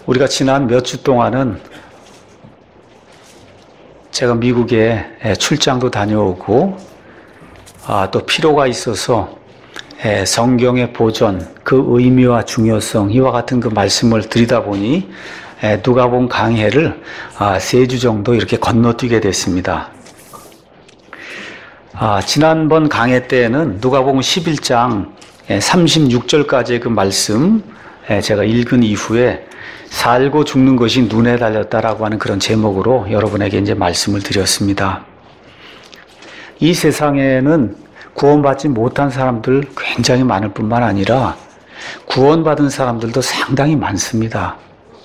우리가 지난 몇 주 동안은 제가 미국에 출장도 다녀오고 또 필요가 있어서 성경의 보존, 그 의미와 중요성, 이와 같은 그 말씀을 드리다 보니 누가복음 강해를 3주 정도 이렇게 건너뛰게 됐습니다. 지난번 강해 때에는 누가복음 11장 36절까지의 그 말씀 제가 읽은 이후에 살고 죽는 것이 눈에 달렸다라고 하는 그런 제목으로 여러분에게 이제 말씀을 드렸습니다. 이 세상에는 구원받지 못한 사람들 굉장히 많을 뿐만 아니라 구원받은 사람들도 상당히 많습니다.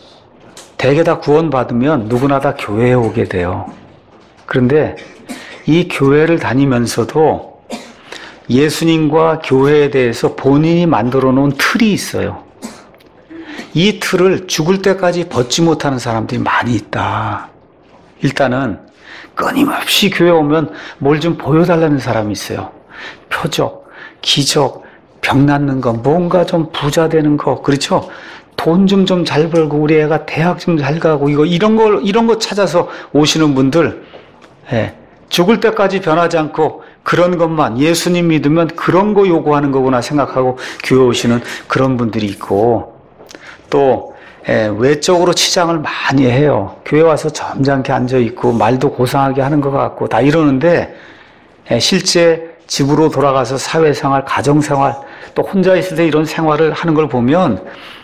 대개 다 구원받으면 누구나 다 교회에 오게 돼요. 그런데 이 교회를 다니면서도 예수님과 교회에 대해서 본인이 만들어 놓은 틀이 있어요. 이 틀을 죽을 때까지 벗지 못하는 사람들이 많이 있다. 일단은 끊임없이 교회 오면 뭘 좀 보여달라는 사람이 있어요. 표적, 기적, 병 낫는 거, 뭔가 좀 부자 되는 거, 그렇죠? 돈 좀 잘 벌고 우리 애가 대학 좀 잘 가고 이런 거 찾아서 오시는 분들, 죽을 때까지 변하지 않고 그런 것만 예수님 믿으면 그런 거 요구하는 거구나 생각하고 교회 오시는 그런 분들이 있고, 또 외적으로 치장을 많이 해요. 교회 와서 점잖게 앉아있고 말도 고상하게 하는 것 같고 다 이러는데 실제 집으로 돌아가서 사회생활, 가정생활, 또 혼자 있을 때 이런 생활을 하는 걸 보면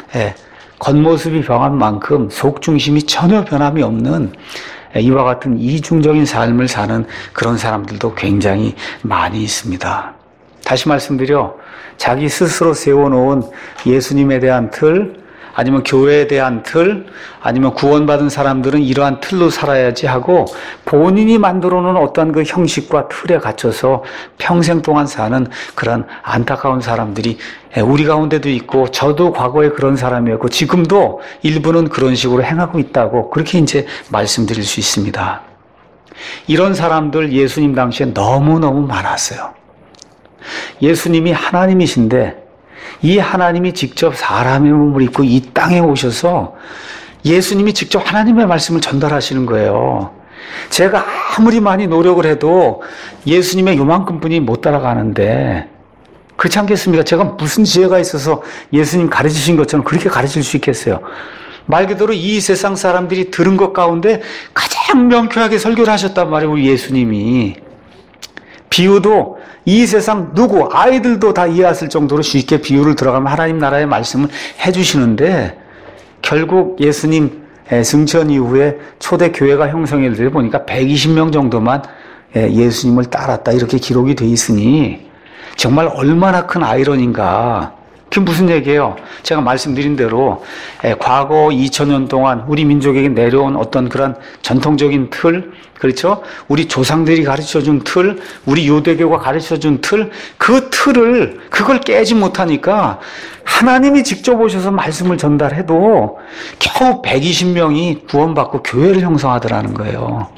겉모습이 변한 만큼 속중심이 전혀 변함이 없는 이와 같은 이중적인 삶을 사는 그런 사람들도 굉장히 많이 있습니다. 다시 말씀드려, 자기 스스로 세워놓은 예수님에 대한 틀, 아니면 교회에 대한 틀, 아니면 구원받은 사람들은 이러한 틀로 살아야지 하고 본인이 만들어 놓은 어떤 그 형식과 틀에 갇혀서 평생 동안 사는 그런 안타까운 사람들이 우리 가운데도 있고, 저도 과거에 그런 사람이었고 지금도 일부는 그런 식으로 행하고 있다고 그렇게 이제 말씀드릴 수 있습니다. 이런 사람들 예수님 당시에 너무너무 많았어요. 예수님이 하나님이신데 이 하나님이 직접 사람의 몸을 입고 이 땅에 오셔서 예수님이 직접 하나님의 말씀을 전달하시는 거예요. 제가 아무리 많이 노력을 해도 예수님의 요만큼 분이 못 따라가는데, 그렇지 않겠습니까? 제가 무슨 지혜가 있어서 예수님 가르치신 것처럼 그렇게 가르칠 수 있겠어요? 말 그대로 이 세상 사람들이 들은 것 가운데 가장 명쾌하게 설교를 하셨단 말이에요, 우리 예수님이. 비유도 이 세상 누구, 아이들도 다 이해했을 정도로 쉽게 비유를 들어가면 하나님 나라의 말씀을 해주시는데, 결국 예수님 승천 이후에 초대 교회가 형성이 되다 보니까 120명 정도만 예수님을 따랐다, 이렇게 기록이 돼 있으니 정말 얼마나 큰 아이러니인가. 그게 무슨 얘기예요? 제가 말씀드린 대로 과거 2000년 동안 우리 민족에게 내려온 어떤 그런 전통적인 틀, 그렇죠? 우리 조상들이 가르쳐준 틀, 우리 유대교가 가르쳐준 틀, 그 틀을, 그걸 깨지 못하니까 하나님이 직접 오셔서 말씀을 전달해도 겨우 120명이 구원받고 교회를 형성하더라는 거예요.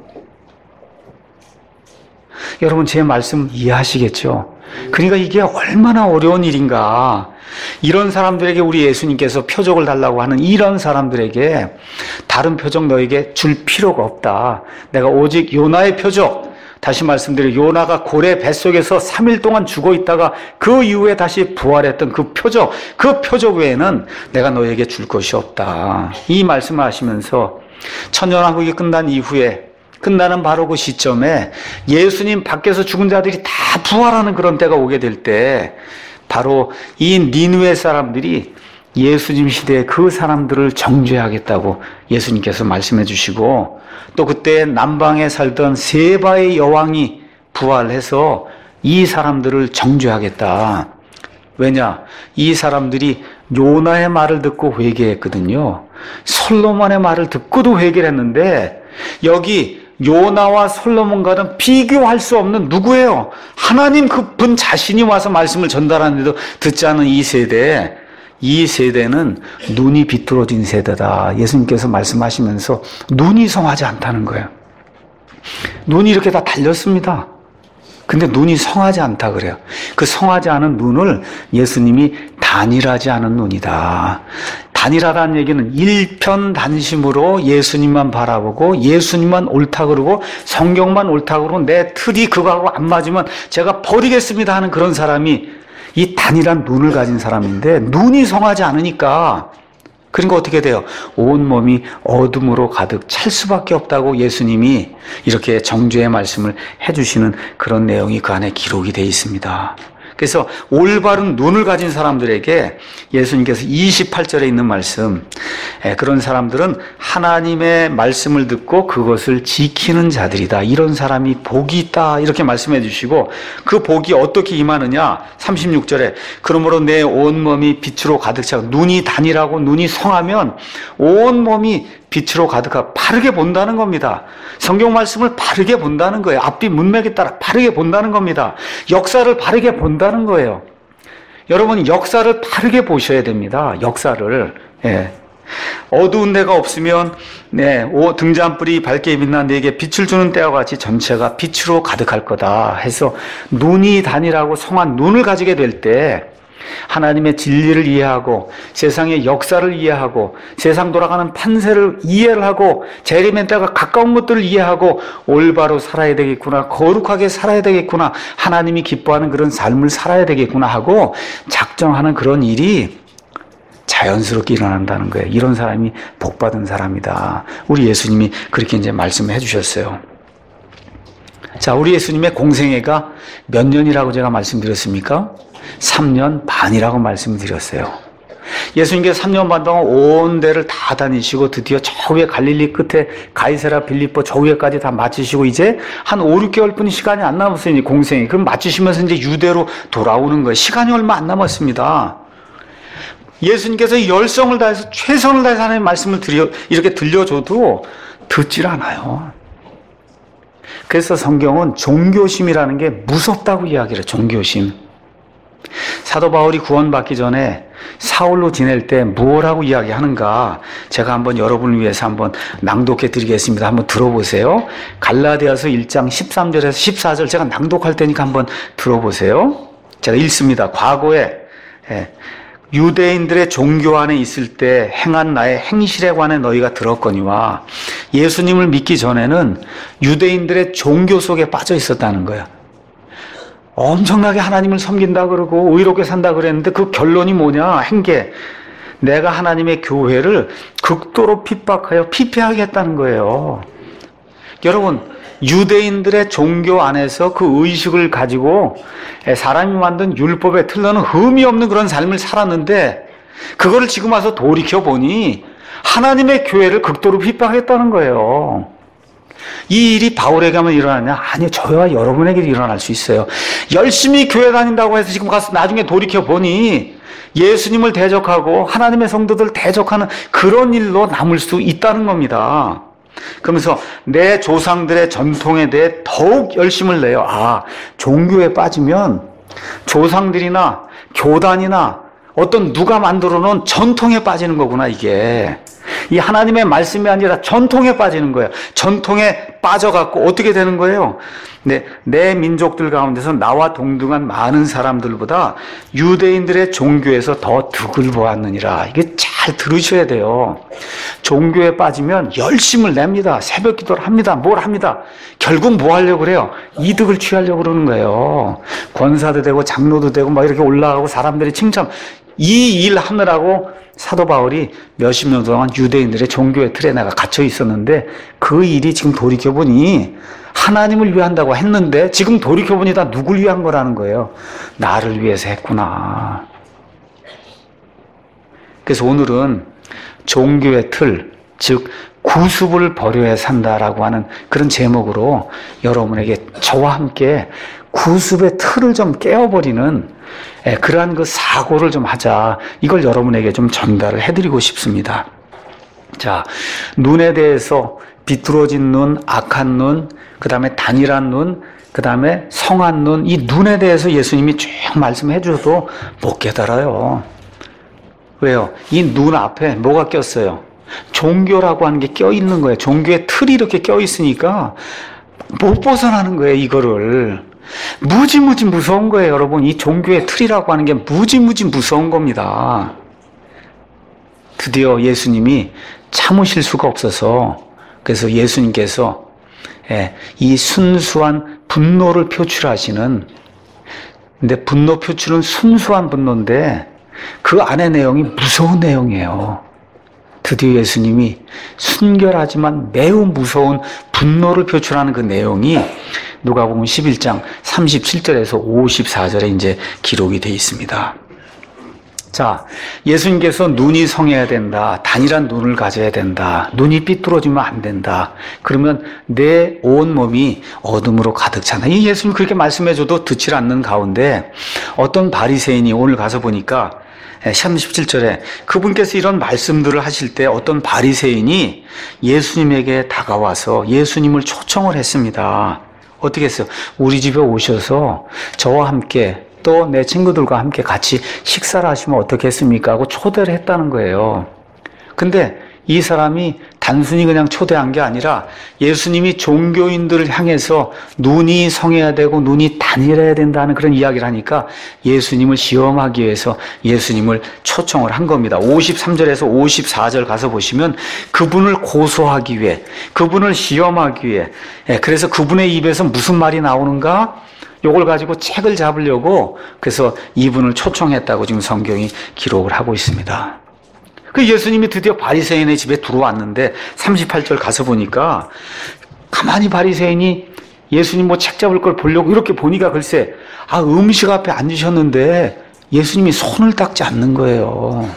여러분, 제 말씀 이해하시겠죠? 그러니까 이게 얼마나 어려운 일인가. 이런 사람들에게 우리 예수님께서 표적을 달라고 하는 이런 사람들에게 다른 표적 너에게 줄 필요가 없다. 내가 오직 요나의 표적, 다시 말씀드려, 요나가 고래 뱃속에서 3일 동안 죽어 있다가 그 이후에 다시 부활했던 그 표적 외에는 내가 너에게 줄 것이 없다. 이 말씀을 하시면서 천년왕국이 끝난 이후에, 끝나는 바로 그 시점에 예수님 밖에서 죽은 자들이 다 부활하는 그런 때가 오게 될 때, 바로 이 니느웨 사람들이 예수님 시대에 그 사람들을 정죄하겠다고 예수님께서 말씀해 주시고, 또 그때 남방에 살던 세바의 여왕이 부활해서 이 사람들을 정죄하겠다. 왜냐? 이 사람들이 요나의 말을 듣고 회개했거든요. 솔로몬의 말을 듣고도 회개를 했는데, 여기 요나와 솔로몬과는 비교할 수 없는 누구예요? 하나님 그분 자신이 와서 말씀을 전달하는데도 듣지 않은 이 세대는 눈이 비뚤어진 세대다. 예수님께서 말씀하시면서 눈이 성하지 않다는 거예요. 눈이 이렇게 다 달렸습니다. 근데 눈이 성하지 않다 그래요. 그 성하지 않은 눈을 예수님이 단일하지 않은 눈이다. 단일화라는 얘기는 일편단심으로 예수님만 바라보고 예수님만 옳다 그러고 성경만 옳다 그러고 내 틀이 그거하고 안 맞으면 제가 버리겠습니다 하는 그런 사람이 이 단일한 눈을 가진 사람인데, 눈이 성하지 않으니까 그러니까 어떻게 돼요? 온몸이 어둠으로 가득 찰 수밖에 없다고 예수님이 이렇게 정죄의 말씀을 해주시는 그런 내용이 그 안에 기록이 되어 있습니다. 그래서 올바른 눈을 가진 사람들에게 예수님께서 28절에 있는 말씀, 그런 사람들은 하나님의 말씀을 듣고 그것을 지키는 자들이다. 이런 사람이 복이 있다. 이렇게 말씀해 주시고, 그 복이 어떻게 임하느냐? 36절에 그러므로 내 온몸이 빛으로 가득 차고, 눈이 단일하고 눈이 성하면 온몸이 빛으로 가득하고 바르게 본다는 겁니다. 성경 말씀을 바르게 본다는 거예요. 앞뒤 문맥에 따라 바르게 본다는 겁니다. 역사를 바르게 본다는 거예요. 여러분, 역사를 바르게 보셔야 됩니다. 역사를. 예. 어두운 데가 없으면 등잔불이 밝게 빛난 네게 빛을 주는 때와 같이 전체가 빛으로 가득할 거다 해서, 눈이 단일하고 성한 눈을 가지게 될 때 하나님의 진리를 이해하고 세상의 역사를 이해하고 세상 돌아가는 판세를 이해를 하고 재림의 때가 가까운 것들을 이해하고 올바로 살아야 되겠구나, 거룩하게 살아야 되겠구나, 하나님이 기뻐하는 그런 삶을 살아야 되겠구나 하고 작정하는 그런 일이 자연스럽게 일어난다는 거예요. 이런 사람이 복받은 사람이다. 우리 예수님이 그렇게 이제 말씀을 해주셨어요. 자, 우리 예수님의 공생애가 몇 년이라고 제가 말씀드렸습니까? 3년 반이라고 말씀드렸어요. 예수님께서 3년 반 동안 온 데를 다 다니시고 드디어 저 위에 갈릴리 끝에 가이사랴 빌립보 저 위에까지 다 마치시고 이제 한 5, 6개월 뿐이 시간이 안 남았어요. 이제 공생이. 그럼 마치시면서 이제 유대로 돌아오는 거예요. 시간이 얼마 안 남았습니다. 예수님께서 열성을 다해서 최선을 다해서 하나님의 말씀을 이렇게 들려줘도 듣질 않아요. 그래서 성경은 종교심이라는 게 무섭다고 이야기를 해요. 종교심. 사도 바울이 구원받기 전에 사울로 지낼 때 무엇하고 이야기하는가, 제가 한번 여러분을 위해서 한번 낭독해 드리겠습니다. 한번 들어보세요. 갈라디아서 1장 13절에서 14절 제가 낭독할 테니까 한번 들어보세요. 제가 읽습니다. 과거에 유대인들의 종교 안에 있을 때 행한 나의 행실에 관해 너희가 들었거니와, 예수님을 믿기 전에는 유대인들의 종교 속에 빠져 있었다는 거예요. 엄청나게 하나님을 섬긴다 그러고 의롭게 산다 그랬는데 그 결론이 뭐냐? 행계. 내가 하나님의 교회를 극도로 핍박하여 피폐하게 했다는 거예요. 여러분, 유대인들의 종교 안에서 그 의식을 가지고 사람이 만든 율법의 틀로는 흠이 없는 그런 삶을 살았는데, 그거를 지금 와서 돌이켜보니 하나님의 교회를 극도로 핍박했다는 거예요. 이 일이 바울에게만 일어나냐? 아니요, 저와 여러분에게도 일어날 수 있어요. 열심히 교회 다닌다고 해서 지금 가서 나중에 돌이켜보니 예수님을 대적하고 하나님의 성도들 대적하는 그런 일로 남을 수 있다는 겁니다. 그러면서 내 조상들의 전통에 대해 더욱 열심을 내요. 아, 종교에 빠지면 조상들이나 교단이나 어떤 누가 만들어 놓은 전통에 빠지는 거구나, 이게. 이 하나님의 말씀이 아니라 전통에 빠지는 거예요. 전통에 빠져갖고 어떻게 되는 거예요? 내 민족들 가운데서 나와 동등한 많은 사람들보다 유대인들의 종교에서 더 득을 보았느니라. 이게 잘 들으셔야 돼요. 종교에 빠지면 열심을 냅니다. 새벽 기도를 합니다. 뭘 합니다. 결국 뭐 하려고 그래요? 이득을 취하려고 그러는 거예요. 권사도 되고 장로도 되고 막 이렇게 올라가고 사람들이 칭찬. 이 일 하느라고 사도 바울이 몇십 년 동안 유대인들의 종교의 틀에 내가 갇혀 있었는데, 그 일이 지금 돌이켜보니 하나님을 위한다고 했는데 지금 돌이켜보니 다 누굴 위한 거라는 거예요. 나를 위해서 했구나. 그래서 오늘은 종교의 틀, 즉 구습을 버려야 산다라고 하는 그런 제목으로 여러분에게 저와 함께 구습의 틀을 좀 깨어버리는 그러한 그 사고를 좀 하자. 이걸 여러분에게 좀 전달을 해드리고 싶습니다. 자, 눈에 대해서 비뚤어진 눈, 악한 눈, 그 다음에 단일한 눈, 그 다음에 성한 눈, 이 눈에 대해서 예수님이 쭉 말씀해 주셔도 못 깨달아요. 왜요? 이 눈 앞에 뭐가 꼈어요? 종교라고 하는 게 껴있는 거예요. 종교의 틀이 이렇게 껴있으니까 못 벗어나는 거예요, 이거를. 무지무지 무서운 거예요, 여러분. 이 종교의 틀이라고 하는 게 무지무지 무서운 겁니다. 드디어 예수님이 참으실 수가 없어서 그래서 예수님께서 이 순수한 분노를 표출하시는 근데 분노 표출은 순수한 분노인데 그 안의 내용이 무서운 내용이에요. 드디어 예수님이 순결하지만 매우 무서운 분노를 표출하는 그 내용이 누가복음 11장 37절에서 54절에 이제 기록이 되어 있습니다. 자, 예수님께서 눈이 성해야 된다. 단일한 눈을 가져야 된다. 눈이 삐뚤어지면 안 된다. 그러면 내 온몸이 어둠으로 가득 찬다. 이 예수님 그렇게 말씀해줘도 듣지 않는 가운데 어떤 바리새인이 오늘 가서 보니까 37절에 그분께서 이런 말씀들을 하실 때 어떤 바리새인이 예수님에게 다가와서 예수님을 초청을 했습니다. 어떻게 했어요? 우리 집에 오셔서 저와 함께 또 내 친구들과 함께 같이 식사를 하시면 어떻겠습니까? 하고 초대를 했다는 거예요. 근데 이 사람이 단순히 그냥 초대한 게 아니라 예수님이 종교인들을 향해서 눈이 성해야 되고 눈이 단일해야 된다는 그런 이야기를 하니까 예수님을 시험하기 위해서 예수님을 초청을 한 겁니다. 53절에서 54절 가서 보시면 그분을 고소하기 위해, 그분을 시험하기 위해, 그래서 그분의 입에서 무슨 말이 나오는가? 요걸 가지고 책을 잡으려고 그래서 이분을 초청했다고 지금 성경이 기록을 하고 있습니다. 그 예수님이 드디어 바리새인의 집에 들어왔는데 38절 가서 보니까 가만히 바리새인이 예수님 뭐 책 잡을 걸 보려고 이렇게 보니까 글쎄 음식 앞에 앉으셨는데 예수님이 손을 닦지 않는 거예요.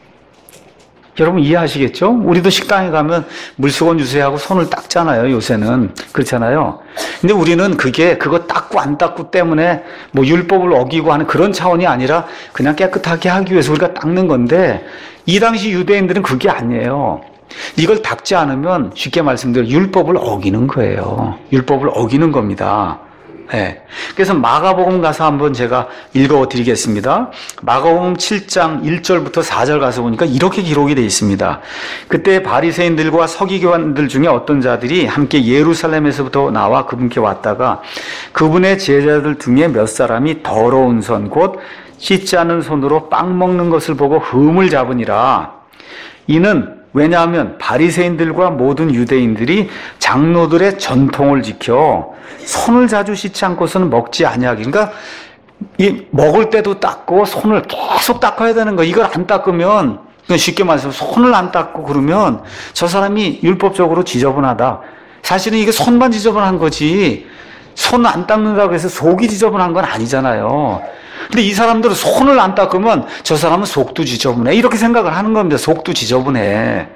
여러분 이해하시겠죠? 우리도 식당에 가면 물수건 주세요 하고 손을 닦잖아요. 요새는 그렇잖아요. 근데 우리는 그거 닦고 안 닦고 때문에 뭐 율법을 어기고 하는 그런 차원이 아니라 그냥 깨끗하게 하기 위해서 우리가 닦는 건데 이 당시 유대인들은 그게 아니에요. 이걸 닦지 않으면 쉽게 말씀드려 율법을 어기는 거예요. 율법을 어기는 겁니다. 네. 그래서 마가복음 가서 한번 제가 읽어드리겠습니다. 마가복음 7장 1절부터 4절 가서 보니까 이렇게 기록이 되어 있습니다. 그때 바리새인들과 서기관들 중에 어떤 자들이 함께 예루살렘에서부터 나와 그분께 왔다가 그분의 제자들 중에 몇 사람이 더러운 손 곧 씻지 않은 손으로 빵 먹는 것을 보고 흠을 잡으니라. 이는 왜냐하면 바리새인들과 모든 유대인들이 장로들의 전통을 지켜 손을 자주 씻지 않고서는 먹지 아니하기. 그러니까 이 먹을 때도 닦고 손을 계속 닦아야 되는 거. 이걸 안 닦으면 쉽게 말해서 손을 안 닦고 그러면 저 사람이 율법적으로 지저분하다. 사실은 이게 손만 지저분한 거지 손 안 닦는다고 해서 속이 지저분한 건 아니잖아요. 근데 이 사람들은 손을 안 닦으면 저 사람은 속도 지저분해. 이렇게 생각을 하는 겁니다. 속도 지저분해.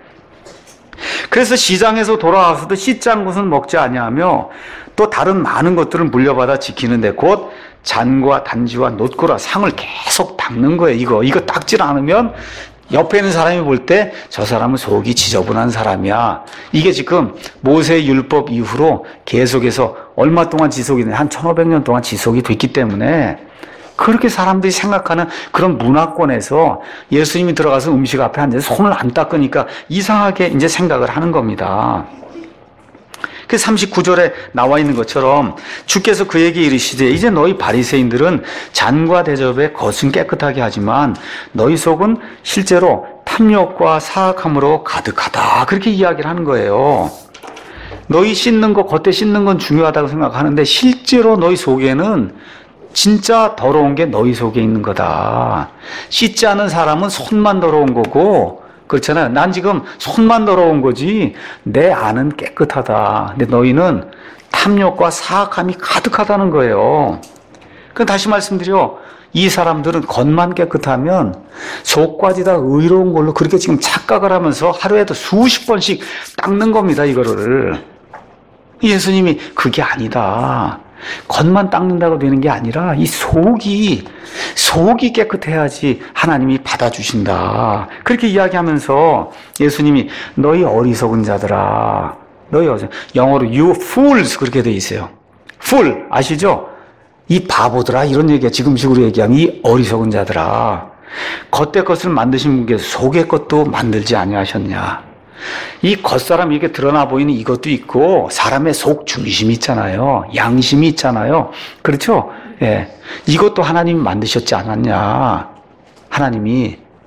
그래서 시장에서 돌아와서도 씻지 않은 것은 먹지 아니하며 또 다른 많은 것들을 물려받아 지키는데 곧 잔과 단지와 놋고라 상을 계속 닦는 거예요. 이거 닦질 않으면 옆에 있는 사람이 볼 때 저 사람은 속이 지저분한 사람이야. 이게 지금 모세 율법 이후로 계속해서 얼마 동안 지속이 한 1500년 동안 지속이 됐기 때문에 그렇게 사람들이 생각하는 그런 문화권에서 예수님이 들어가서 음식 앞에 앉아서 손을 안 닦으니까 이상하게 이제 생각을 하는 겁니다. 그 39절에 나와 있는 것처럼 주께서 그에게 이르시되 이제 너희 바리새인들은 잔과 대접에 겉은 깨끗하게 하지만 너희 속은 실제로 탐욕과 사악함으로 가득하다. 그렇게 이야기를 하는 거예요. 너희 씻는 거, 겉에 씻는 건 중요하다고 생각하는데 실제로 너희 속에는 진짜 더러운 게 너희 속에 있는 거다. 씻지 않은 사람은 손만 더러운 거고 그렇잖아요. 난 지금 손만 더러운 거지 내 안은 깨끗하다. 근데 너희는 탐욕과 사악함이 가득하다는 거예요. 그 다시 말씀드려 이 사람들은 겉만 깨끗하면 속까지 다 의로운 걸로 그렇게 지금 착각을 하면서 하루에도 수십 번씩 닦는 겁니다. 이거를. 예수님이 그게 아니다. 겉만 닦는다고 되는 게 아니라 이 속이 깨끗해야지 하나님이 받아주신다. 그렇게 이야기하면서 예수님이 너희 어리석은 자들아, 영어로 you fools 그렇게 돼 있어요. fool 아시죠? 이 바보들아 이런 얘기야. 지금식으로 얘기하면 이 어리석은 자들아, 겉의 것을 만드신 분께서 속의 것도 만들지 아니하셨냐. 이 겉사람 이렇게 드러나 보이는 이것도 있고 사람의 속 중심이 있잖아요. 양심이 있잖아요. 그렇죠? 예. 이것도 하나님이 만드셨지 않았냐. 하나님이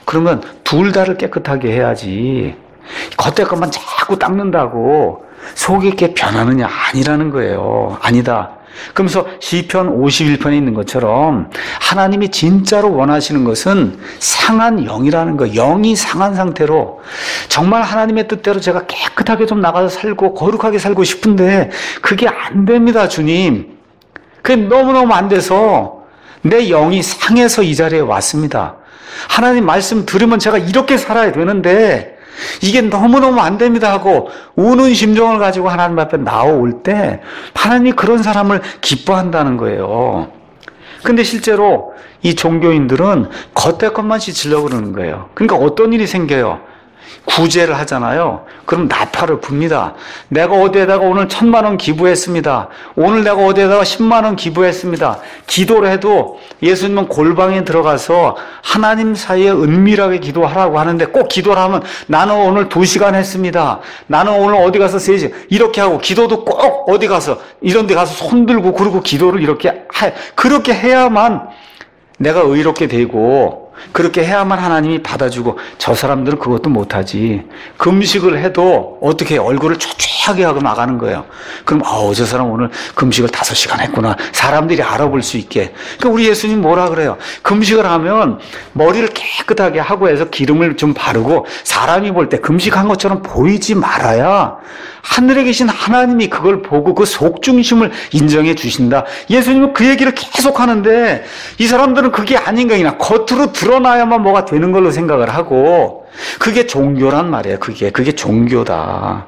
그러면 둘 다를 깨끗하게 해야지. 겉에 것만 자꾸 닦는다고 속이 게 변하느냐? 아니라는 거예요. 아니다. 그러면서 시편 51편에 있는 것처럼 하나님이 진짜로 원하시는 것은 상한 영이라는 거. 영이 상한 상태로 정말 하나님의 뜻대로 제가 깨끗하게 좀 나가서 살고 거룩하게 살고 싶은데 그게 안 됩니다, 주님. 그게 너무너무 안 돼서 내 영이 상해서 이 자리에 왔습니다. 하나님 말씀 들으면 제가 이렇게 살아야 되는데 이게 너무너무 안 됩니다 하고 우는 심정을 가지고 하나님 앞에 나올 때 하나님이 그런 사람을 기뻐한다는 거예요. 근데 실제로 이 종교인들은 겉에 것만 씻으려고 그러는 거예요. 그러니까 어떤 일이 생겨요? 구제를 하잖아요. 그럼 나팔을 붑니다. 내가 어디에다가 오늘 1,000,000원 기부했습니다. 오늘 내가 어디에다가 100,000원 기부했습니다. 기도를 해도 예수님은 골방에 들어가서 하나님 사이에 은밀하게 기도하라고 하는데 꼭 기도를 하면 나는 오늘 2시간 했습니다. 나는 오늘 어디 가서 3시간 이렇게 하고 기도도 꼭 어디 가서 이런 데 가서 손 들고 그러고 기도를 이렇게 그렇게 해야만 내가 의롭게 되고 그렇게 해야만 하나님이 받아주고 저 사람들은 그것도 못하지. 금식을 해도 어떻게 얼굴을 초췌하게 하고 나가는 거예요. 그럼 저 사람 오늘 금식을 5시간 했구나. 사람들이 알아볼 수 있게. 그러니까 우리 예수님 뭐라 그래요? 금식을 하면 머리를 깨끗하게 하고 해서 기름을 좀 바르고 사람이 볼 때 금식한 것처럼 보이지 말아야 하늘에 계신 하나님이 그걸 보고 그 속중심을 인정해 주신다. 예수님은 그 얘기를 계속 하는데 이 사람들은 그게 아닌가 그냥 겉으로 드러나야만 뭐가 되는 걸로 생각을 하고 그게 종교란 말이에요. 그게 종교다.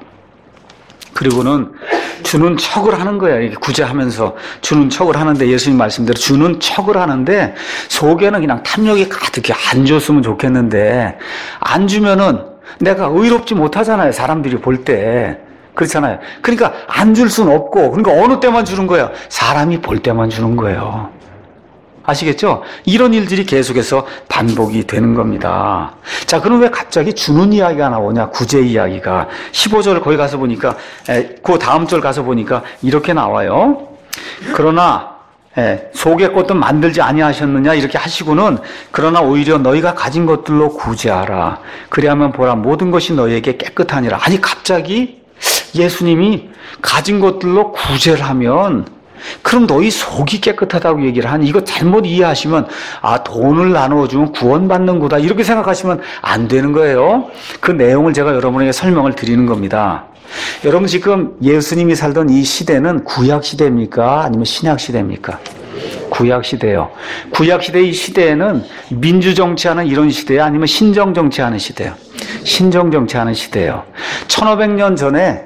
그리고는 주는 척을 하는 거예요. 이렇게 구제하면서 주는 척을 하는데 예수님 말씀대로 주는 척을 하는데 속에는 그냥 탐욕이 가득해. 안 줬으면 좋겠는데 안 주면은 내가 의롭지 못하잖아요. 사람들이 볼 때. 그렇잖아요. 그러니까 안 줄 수는 없고 그러니까 어느 때만 주는 거예요? 사람이 볼 때만 주는 거예요. 아시겠죠? 이런 일들이 계속해서 반복이 되는 겁니다. 자, 그럼 왜 갑자기 주는 이야기가 나오냐? 구제 이야기가. 15절 거기 가서 보니까 그 다음 절 가서 보니까 이렇게 나와요. 그러나 속의 것도 만들지 아니하셨느냐 이렇게 하시고는 그러나 오히려 너희가 가진 것들로 구제하라. 그리하면 보라 모든 것이 너희에게 깨끗하니라. 아니 갑자기 예수님이 가진 것들로 구제를 하면 그럼 너희 속이 깨끗하다고 얘기를 하니 이거 잘못 이해하시면 돈을 나눠주면 구원받는 거다 이렇게 생각하시면 안 되는 거예요. 그 내용을 제가 여러분에게 설명을 드리는 겁니다. 여러분 지금 예수님이 살던 이 시대는 구약 시대입니까? 아니면 신약 시대입니까? 구약 시대요. 구약 시대 이 시대에는 민주 정치하는 이런 시대예요? 아니면 신정 정치하는 시대예요? 신정 정치하는 시대예요. 1500년 전에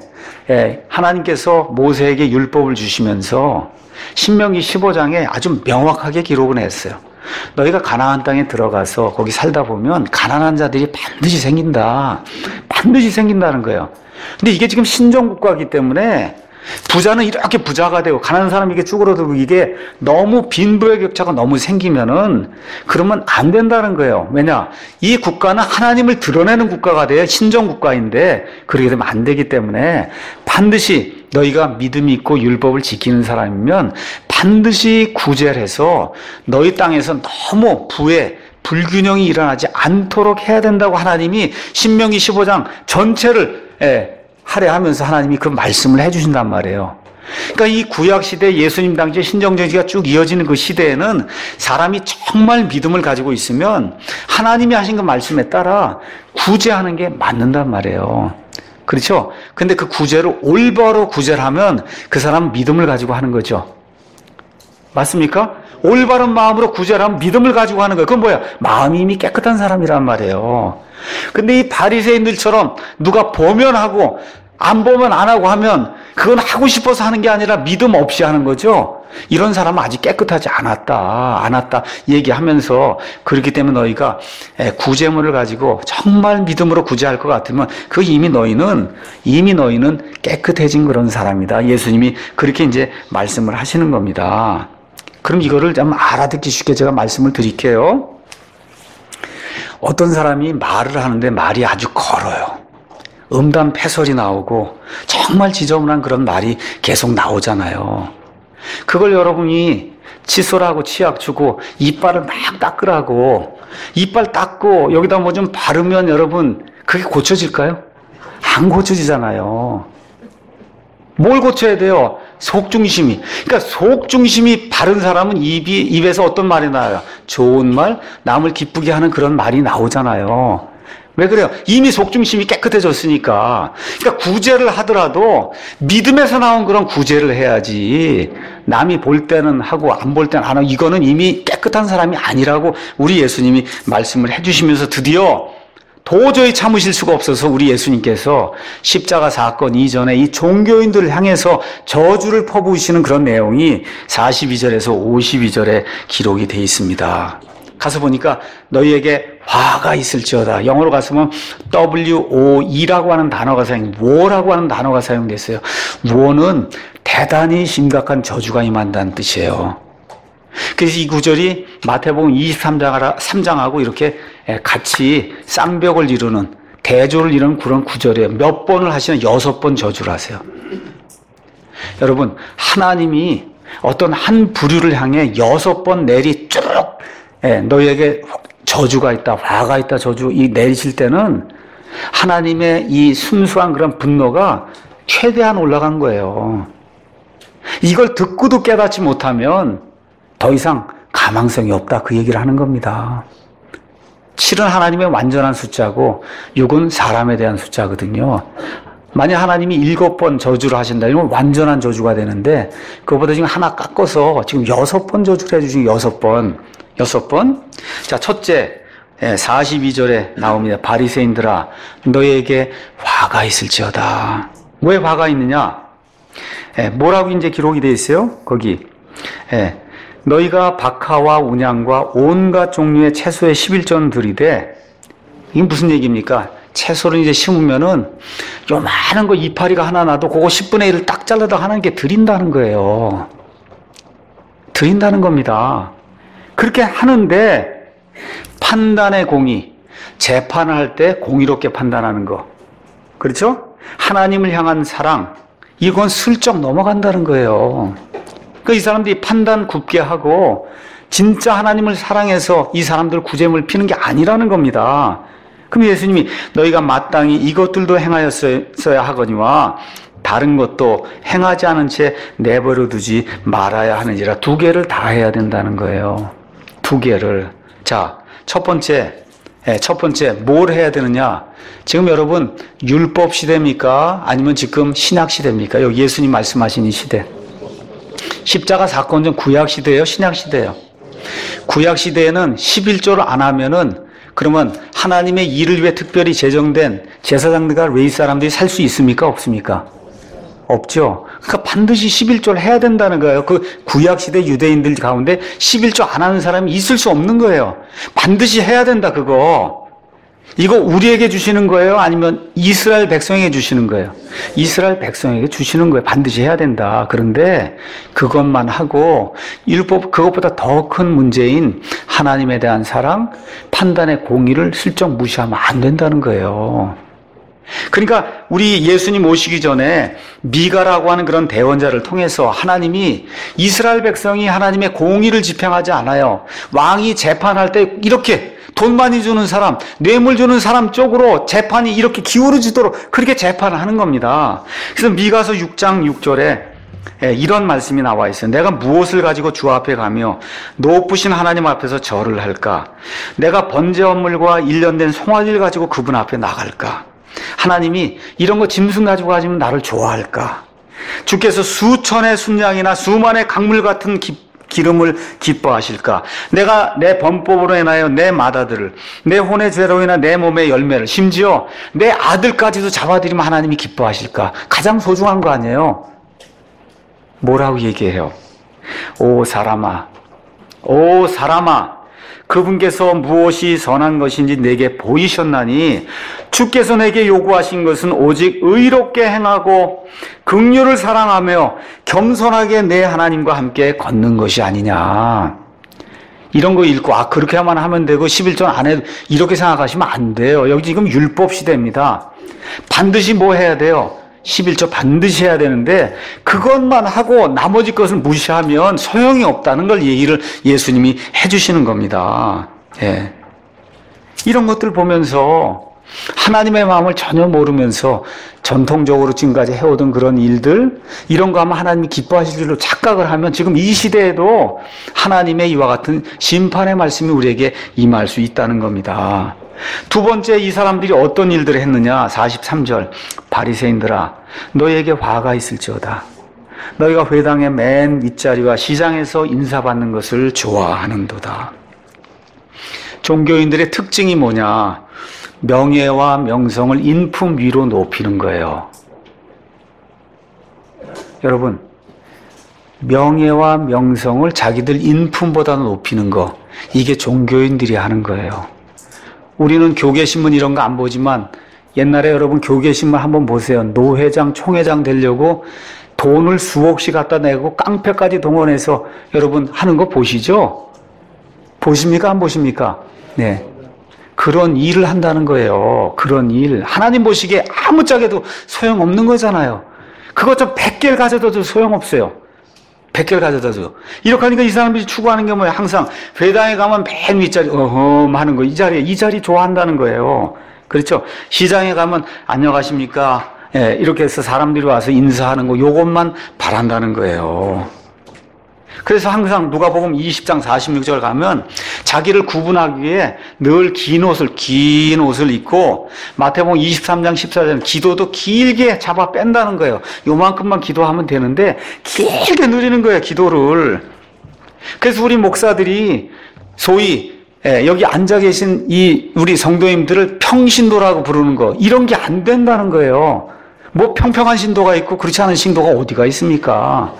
하나님께서 모세에게 율법을 주시면서 신명기 15장에 아주 명확하게 기록을 했어요. 너희가 가나안 땅에 들어가서 거기 살다 보면 가난한 자들이 반드시 생긴다. 반드시 생긴다는 거예요. 근데 이게 지금 신정국가이기 때문에 부자는 이렇게 부자가 되고 가난한 사람이 이게 쭈그러들고 이게 너무 빈부의 격차가 너무 생기면은 그러면 안 된다는 거예요. 왜냐? 이 국가는 하나님을 드러내는 국가가 돼야 신정국가인데 그렇게 되면 안 되기 때문에 반드시 너희가 믿음이 있고 율법을 지키는 사람이면 반드시 구제를 해서 너희 땅에서 너무 부의 불균형이 일어나지 않도록 해야 된다고 하나님이 신명기 15장 전체를 할애하면서 하나님이 그 말씀을 해주신단 말이에요. 그러니까 이 구약시대 예수님 당시에 신정정치가 쭉 이어지는 그 시대에는 사람이 정말 믿음을 가지고 있으면 하나님이 하신 그 말씀에 따라 구제하는 게 맞는단 말이에요. 그렇죠? 근데 그 구제를 올바로 구제를 하면 그 사람은 믿음을 가지고 하는 거죠. 맞습니까? 올바른 마음으로 구제를 하면 믿음을 가지고 하는 거예요. 그건 뭐야? 마음이 이미 깨끗한 사람이란 말이에요. 근데 이 바리새인들처럼 누가 보면 하고 안 보면 안 하고 하면 그건 하고 싶어서 하는 게 아니라 믿음 없이 하는 거죠. 이런 사람은 아직 깨끗하지 않았다 얘기하면서 그렇기 때문에 너희가 구제물을 가지고 정말 믿음으로 구제할 것 같으면 그 이미 너희는 깨끗해진 그런 사람이다. 예수님이 그렇게 이제 말씀을 하시는 겁니다. 그럼 이거를 좀 알아듣기 쉽게 제가 말씀을 드릴게요. 어떤 사람이 말을 하는데 말이 아주 걸어요. 음담패설이 나오고 정말 지저분한 그런 말이 계속 나오잖아요. 그걸 여러분이 칫솔하고 치약 주고 이빨을 막 닦으라고. 이빨 닦고 여기다 뭐 좀 바르면 여러분 그게 고쳐질까요? 안 고쳐지잖아요. 뭘 고쳐야 돼요? 속중심이. 그러니까 속중심이 바른 사람은 입에서 어떤 말이 나와요? 좋은 말, 남을 기쁘게 하는 그런 말이 나오잖아요. 왜 그래요? 이미 속중심이 깨끗해졌으니까. 그러니까 구제를 하더라도 믿음에서 나온 그런 구제를 해야지. 남이 볼 때는 하고 안 볼 때는 안 하고, 이거는 이미 깨끗한 사람이 아니라고 우리 예수님이 말씀을 해주시면서 드디어 도저히 참으실 수가 없어서 우리 예수님께서 십자가 사건 이전에 이 종교인들을 향해서 저주를 퍼부으시는 그런 내용이 42절에서 52절에 기록이 되어 있습니다. 가서 보니까 너희에게 화가 있을지어다. 영어로 가서 보면 WOE라고 하는 단어가 war라고 하는 단어가 사용됐어요. war는 대단히 심각한 저주가 임한다는 뜻이에요. 그래서 이 구절이 마태복음 23장하고 이렇게 같이 쌍벽을 이루는, 대조를 이루는 그런 구절이에요. 몇 번을 하시는 6번 저주를 하세요. 여러분, 하나님이 어떤 한 부류를 향해 6번 내리 쭉 너희에게 저주가 있다, 화가 있다, 저주 이 내리실 때는 하나님의 이 순수한 그런 분노가 최대한 올라간 거예요. 이걸 듣고도 깨닫지 못하면 더 이상 가망성이 없다, 그 얘기를 하는 겁니다. 7은 하나님의 완전한 숫자고 6은 사람에 대한 숫자거든요. 만약 하나님이 7번 저주를 하신다 이러면 완전한 저주가 되는데, 그거보다 지금 하나 깎아서 지금 6번 저주를 해주신 6번. 자, 첫째, 42절에 나옵니다. 바리새인들아, 너희에게 화가 있을지어다. 왜 화가 있느냐? 뭐라고 이제 기록이 되어 있어요? 거기. 너희가 박하와 운양과 온갖 종류의 채소의 11전 들이되, 이게 무슨 얘기입니까? 채소를 이제 심으면은 요만한 거 이파리가 하나 나도 그거 10분의 1을 딱 잘라다 하는 게 드린다는 거예요. 드린다는 겁니다. 그렇게 하는데 판단의 공의, 재판을 할 때 공의롭게 판단하는 거. 그렇죠? 하나님을 향한 사랑, 이건 슬쩍 넘어간다는 거예요. 이 사람들이 판단 굳게 하고 진짜 하나님을 사랑해서 이 사람들 구제물 피는 게 아니라는 겁니다. 그럼 예수님이 너희가 마땅히 이것들도 행하였어야 하거니와 다른 것도 행하지 않은 채 내버려 두지 말아야 하느니라. 2개를 다 해야 된다는 거예요. 2개를. 자, 첫 번째 뭘 해야 되느냐? 지금 여러분 율법 시대입니까? 아니면 지금 신약 시대입니까? 여기 예수님 말씀하신 이 시대. 십자가 사건 전 구약 시대예요, 신약 시대예요? 구약 시대에는 11조를 안 하면은, 그러면 하나님의 일을 위해 특별히 제정된 제사장들과 레위 사람들이 살 수 있습니까? 없습니까? 없죠. 그러니까 반드시 11조를 해야 된다는 거예요. 그 구약 시대 유대인들 가운데 11조 안 하는 사람이 있을 수 없는 거예요. 반드시 해야 된다, 그거. 이거 우리에게 주시는 거예요? 아니면 이스라엘 백성에게 주시는 거예요? 이스라엘 백성에게 주시는 거예요. 반드시 해야 된다. 그런데 그것만 하고 율법, 그것보다 더 큰 문제인 하나님에 대한 사랑, 판단의 공의를 슬쩍 무시하면 안 된다는 거예요. 그러니까 우리 예수님 오시기 전에 미가라고 하는 그런 대언자를 통해서 하나님이 이스라엘 백성이 하나님의 공의를 집행하지 않아요. 왕이 재판할 때 이렇게 돈 많이 주는 사람, 뇌물 주는 사람 쪽으로 재판이 이렇게 기울어지도록 그렇게 재판을 하는 겁니다. 그래서 미가서 6장 6절에 이런 말씀이 나와 있어요. 내가 무엇을 가지고 주 앞에 가며 높으신 하나님 앞에서 절을 할까? 내가 번제 헌물과 일련된 송아지를 가지고 그분 앞에 나갈까? 하나님이 이런 거 짐승 가지고 가시면 나를 좋아할까? 주께서 수천의 순양이나 수만의 강물 같은 기름을 기뻐하실까? 내가 내 범법으로 인하여 내 맏아들을, 내 혼의 죄로 인하 내 몸의 열매를, 심지어 내 아들까지도 잡아들이면 하나님이 기뻐하실까? 가장 소중한 거 아니에요? 뭐라고 얘기해요? 오 사람아, 그분께서 무엇이 선한 것인지 내게 보이셨나니 주께서 내게 요구하신 것은 오직 의롭게 행하고 긍휼을 사랑하며 겸손하게 내 하나님과 함께 걷는 것이 아니냐. 이런 거 읽고 그렇게만 하면 되고 11조 안 해도, 이렇게 생각하시면 안 돼요. 여기 지금 율법 시대입니다. 반드시 뭐 해야 돼요? 11조 반드시 해야 되는데 그것만 하고 나머지 것을 무시하면 소용이 없다는 걸 얘기를 예수님이 해주시는 겁니다. 예. 이런 것들 보면서 하나님의 마음을 전혀 모르면서 전통적으로 지금까지 해오던 그런 일들, 이런 거 하면 하나님이 기뻐하실 줄로 착각을 하면 지금 이 시대에도 하나님의 이와 같은 심판의 말씀이 우리에게 임할 수 있다는 겁니다. 두 번째, 이 사람들이 어떤 일들을 했느냐. 43절, 바리새인들아 너희에게 화가 있을지어다. 너희가 회당의 맨 윗자리와 시장에서 인사받는 것을 좋아하는도다. 종교인들의 특징이 뭐냐? 명예와 명성을 인품 위로 높이는 거예요. 여러분, 명예와 명성을 자기들 인품보다 높이는 거, 이게 종교인들이 하는 거예요. 우리는 교계신문 이런 거 안 보지만 옛날에 여러분 교계신문 한번 보세요. 노회장, 총회장 되려고 돈을 수억씩 갖다 내고 깡패까지 동원해서 여러분 하는 거 보시죠? 보십니까? 안 보십니까? 네. 그런 일을 한다는 거예요. 그런 일. 하나님 보시기에 아무짝에도 소용없는 거잖아요. 그것 좀 100개를 가져다도 소용없어요. 100개를 가져다도. 이렇게 하니까 이 사람들이 추구하는 게 뭐예요? 항상 회당에 가면 맨 윗자리 하는 거. 이 자리 좋아한다는 거예요. 그렇죠? 시장에 가면 안녕하십니까? 예, 이렇게 해서 사람들이 와서 인사하는 거, 요것만 바란다는 거예요. 그래서 항상 누가복음 20장 46절 가면 자기를 구분하기 위해 늘 긴 옷을 입고, 마태복음 23장 14절은 기도도 길게 잡아 뺀다는 거예요. 요만큼만 기도하면 되는데 길게 누리는 거예요, 기도를. 그래서 우리 목사들이 소위 여기 앉아 계신 이 우리 성도님들을 평신도라고 부르는 거, 이런 게 안 된다는 거예요. 뭐 평평한 신도가 있고 그렇지 않은 신도가 어디가 있습니까?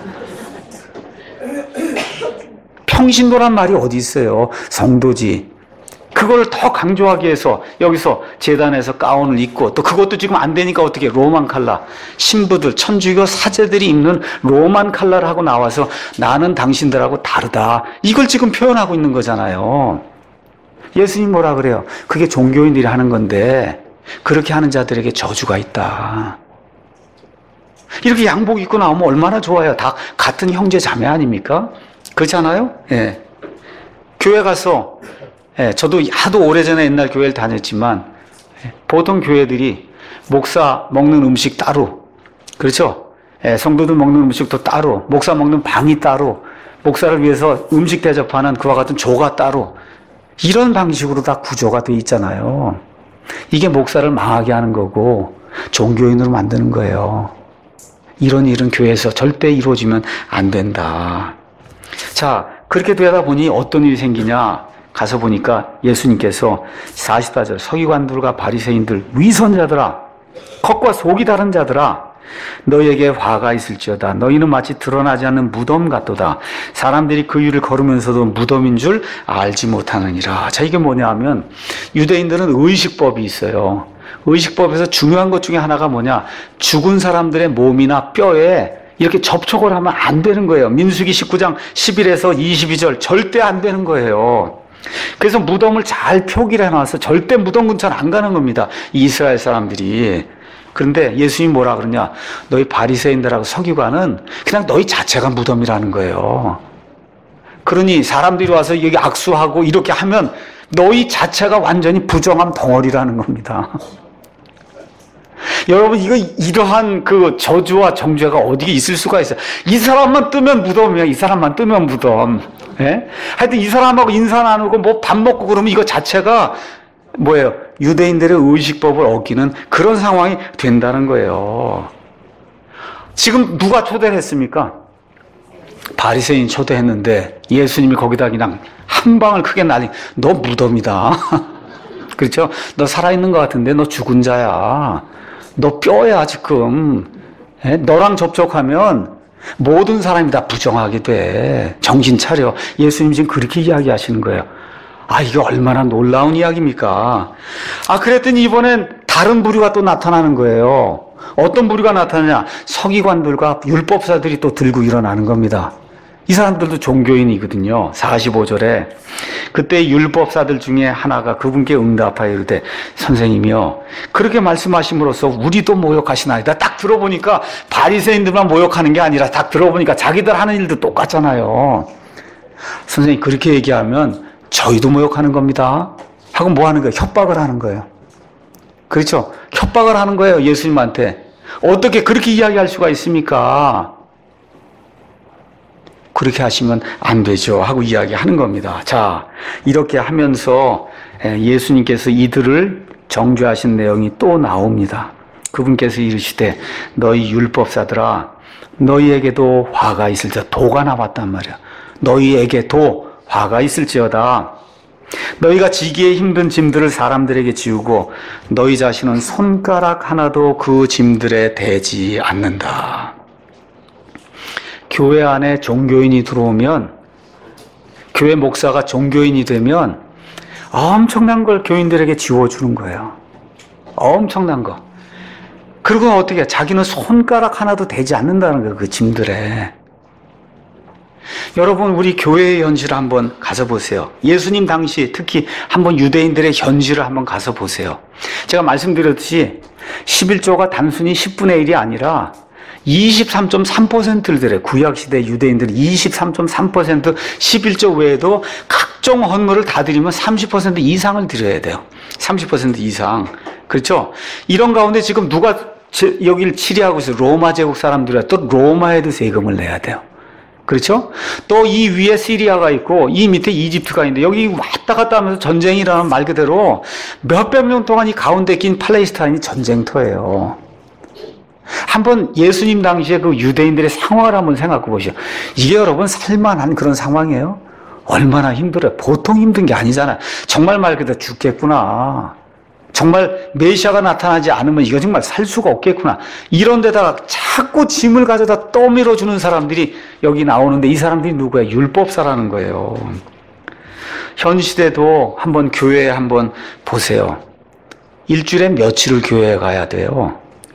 평신도란 말이 어디 있어요? 성도지. 그걸 더 강조하기 위해서 여기서 제단에서 가운을 입고, 또 그것도 지금 안 되니까 어떻게 로만 칼라, 신부들, 천주교 사제들이 입는 로만 칼라를 하고 나와서 나는 당신들하고 다르다, 이걸 지금 표현하고 있는 거잖아요. 예수님 뭐라 그래요? 그게 종교인들이 하는 건데 그렇게 하는 자들에게 저주가 있다. 이렇게 양복 입고 나오면 얼마나 좋아요. 다 같은 형제 자매 아닙니까? 그렇잖아요? 예. 교회 가서, 예, 저도 하도 오래전에 옛날 교회를 다녔지만, 보통 교회들이 목사 먹는 음식 따로, 그렇죠? 예, 성도들 먹는 음식도 따로, 목사 먹는 방이 따로, 목사를 위해서 음식 대접하는 그와 같은 조가 따로, 이런 방식으로 다 구조가 돼 있잖아요. 이게 목사를 망하게 하는 거고 종교인으로 만드는 거예요. 이런 일은 교회에서 절대 이루어지면 안 된다. 자, 그렇게 되다 보니 어떤 일이 생기냐? 가서 보니까 예수님께서 44절, 서기관들과 바리새인들, 위선자들아, 겉과 속이 다른 자들아, 너희에게 화가 있을지어다. 너희는 마치 드러나지 않는 무덤 같도다. 사람들이 그 위를 걸으면서도 무덤인 줄 알지 못하느니라. 자, 이게 뭐냐 하면 유대인들은 의식법이 있어요. 의식법에서 중요한 것 중에 하나가 뭐냐? 죽은 사람들의 몸이나 뼈에 이렇게 접촉을 하면 안 되는 거예요. 민수기 19장 11에서 22절 절대 안 되는 거예요. 그래서 무덤을 잘 표기를 해놔서 절대 무덤 근처는 안 가는 겁니다. 이스라엘 사람들이. 그런데 예수님이 뭐라 그러냐? 너희 바리새인들하고 서기관은 그냥 너희 자체가 무덤이라는 거예요. 그러니 사람들이 와서 여기 악수하고 이렇게 하면 너희 자체가 완전히 부정함 덩어리라는 겁니다. 여러분, 이러한 그 저주와 정죄가 어디에 있을 수가 있어요. 이 사람만 뜨면 무덤이야. 이 사람만 뜨면 무덤. 예? 하여튼 이 사람하고 인사 나누고 뭐 밥 먹고 그러면 이거 자체가 뭐예요? 유대인들의 의식법을 어기는 그런 상황이 된다는 거예요. 지금 누가 초대를 했습니까? 바리새인 초대했는데 예수님이 거기다 그냥 한 방을 크게 날린, 너 무덤이다. 그렇죠? 너 살아있는 것 같은데 너 죽은 자야. 너 뼈야 지금. 너랑 접촉하면 모든 사람이 다 부정하게 돼. 정신 차려. 예수님 지금 그렇게 이야기하시는 거예요. 아, 이게 얼마나 놀라운 이야기입니까? 아, 그랬더니 이번엔 다른 부류가 또 나타나는 거예요. 어떤 부류가 나타나냐? 서기관들과 율법사들이 또 들고 일어나는 겁니다. 이 사람들도 종교인이거든요. 45절에 그때 율법사들 중에 하나가 그분께 응답하여 이르되 선생님이요 그렇게 말씀하심으로써 우리도 모욕하시나이다. 딱 들어보니까 바리새인들만 모욕하는 게 아니라 딱 들어보니까 자기들 하는 일도 똑같잖아요. 선생님 그렇게 얘기하면 저희도 모욕하는 겁니다 하고 뭐 하는 거예요? 협박을 하는 거예요. 그렇죠? 협박을 하는 거예요. 예수님한테. 어떻게 그렇게 이야기할 수가 있습니까? 그렇게 하시면 안 되죠 하고 이야기하는 겁니다. 자, 이렇게 하면서 예수님께서 이들을 정죄하신 내용이 또 나옵니다. 그분께서 이르시되 너희 율법사들아 너희에게도 화가 있을지어다. 도가 나왔단 말이야. 너희에게도 화가 있을지어다. 너희가 지기에 힘든 짐들을 사람들에게 지우고 너희 자신은 손가락 하나도 그 짐들에 대지 않는다. 교회 안에 종교인이 들어오면, 교회 목사가 종교인이 되면 엄청난 걸 교인들에게 지워주는 거예요. 엄청난 거. 그리고 어떻게 해? 자기는 손가락 하나도 대지 않는다는 거예요. 그 짐들에. 여러분 우리 교회의 현실을 한번 가서 보세요. 예수님 당시 특히 한번 유대인들의 현실을 한번 가서 보세요. 제가 말씀드렸듯이 11조가 단순히 10분의 1이 아니라 23.3%를 드려요. 구약시대 유대인들이 23.3% 11조 외에도 각종 헌물을 다 드리면 30% 이상을 드려야 돼요. 30% 이상. 그렇죠? 이런 가운데 지금 누가 여기를 치리하고 있어요. 로마 제국 사람들이 또 로마에도 세금을 내야 돼요. 그렇죠? 또 이 위에 시리아가 있고 이 밑에 이집트가 있는데 여기 왔다 갔다 하면서 전쟁이라는 말 그대로 몇백 년 동안 이 가운데 낀 팔레스타인이 전쟁터예요. 한번 예수님 당시에 그 유대인들의 상황을 한번 생각해 보시죠. 이게 여러분 살만한 그런 상황이에요? 얼마나 힘들어요. 보통 힘든 게 아니잖아요. 정말 말 그대로 죽겠구나. 정말 메시아가 나타나지 않으면 이거 정말 살 수가 없겠구나. 이런 데다가 자꾸 짐을 가져다 떠밀어주는 사람들이 여기 나오는데 이 사람들이 누구야? 율법사라는 거예요. 현 시대도 한번 교회에 한번 보세요. 일주일에 며칠을 교회에 가야 돼요.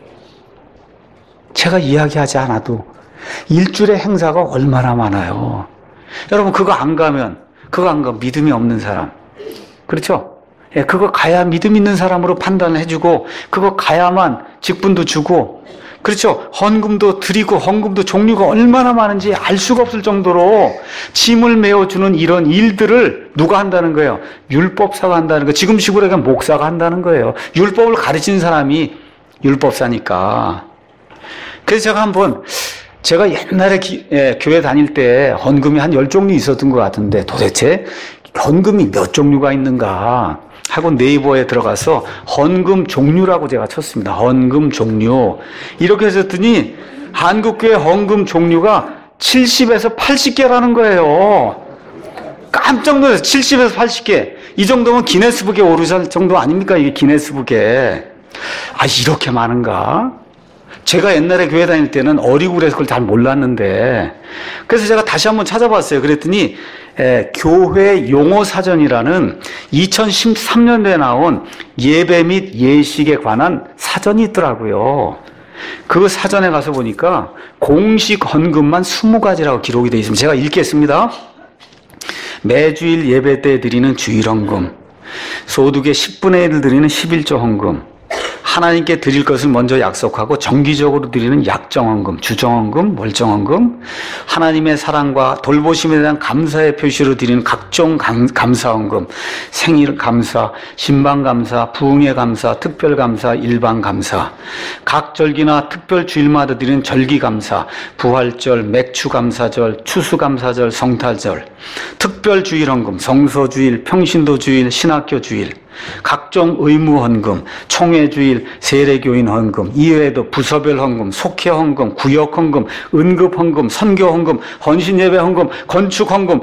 제가 이야기하지 않아도 일주일에 행사가 얼마나 많아요. 여러분 그거 안 가면 믿음이 없는 사람. 그렇죠? 예, 그거 가야 믿음 있는 사람으로 판단을 해주고 그거 가야만 직분도 주고 그렇죠? 헌금도 드리고 헌금도 종류가 얼마나 많은지 알 수가 없을 정도로 짐을 메워주는 이런 일들을 누가 한다는 거예요? 율법사가 한다는 거예요. 지금 식으로 얘기하면 목사가 한다는 거예요. 율법을 가르치는 사람이 율법사니까. 그래서 제가 옛날에 교회 다닐 때 헌금이 한 10종류 있었던 것 같은데 도대체 헌금이 몇 종류가 있는가 하고 네이버에 들어가서 헌금 종류라고 제가 쳤습니다. 헌금 종류. 이렇게 했더니 한국교회 헌금 종류가 70에서 80개라는 거예요. 깜짝 놀라서 70에서 80개. 이 정도면 기네스북에 오르실 정도 아닙니까? 이게 기네스북에. 이렇게 많은가? 제가 옛날에 교회 다닐 때는 어리고 그래서 그걸 잘 몰랐는데 그래서 제가 다시 한번 찾아봤어요. 그랬더니 교회 용어 사전이라는 2013년도에 나온 예배 및 예식에 관한 사전이 있더라고요. 그 사전에 가서 보니까 공식 헌금만 20가지라고 기록이 되어 있습니다. 제가 읽겠습니다. 매주일 예배 때 드리는 주일 헌금, 소득의 10분의 1을 드리는 11조 헌금, 하나님께 드릴 것을 먼저 약속하고 정기적으로 드리는 약정헌금, 주정헌금, 월정헌금, 하나님의 사랑과 돌보심에 대한 감사의 표시로 드리는 각종 감사헌금, 생일 감사, 신방 감사, 부흥의 감사, 특별 감사, 일반 감사, 각 절기나 특별 주일마다 드리는 절기 감사, 부활절, 맥주 감사절, 추수 감사절, 성탄절, 특별 주일 헌금, 성서 주일, 평신도 주일, 신학교 주일, 각종 의무 헌금, 총회 주일, 세례교인 헌금, 이외에도 부서별 헌금, 속회 헌금, 구역 헌금, 은급 헌금, 선교 헌금, 헌신 예배 헌금, 건축 헌금,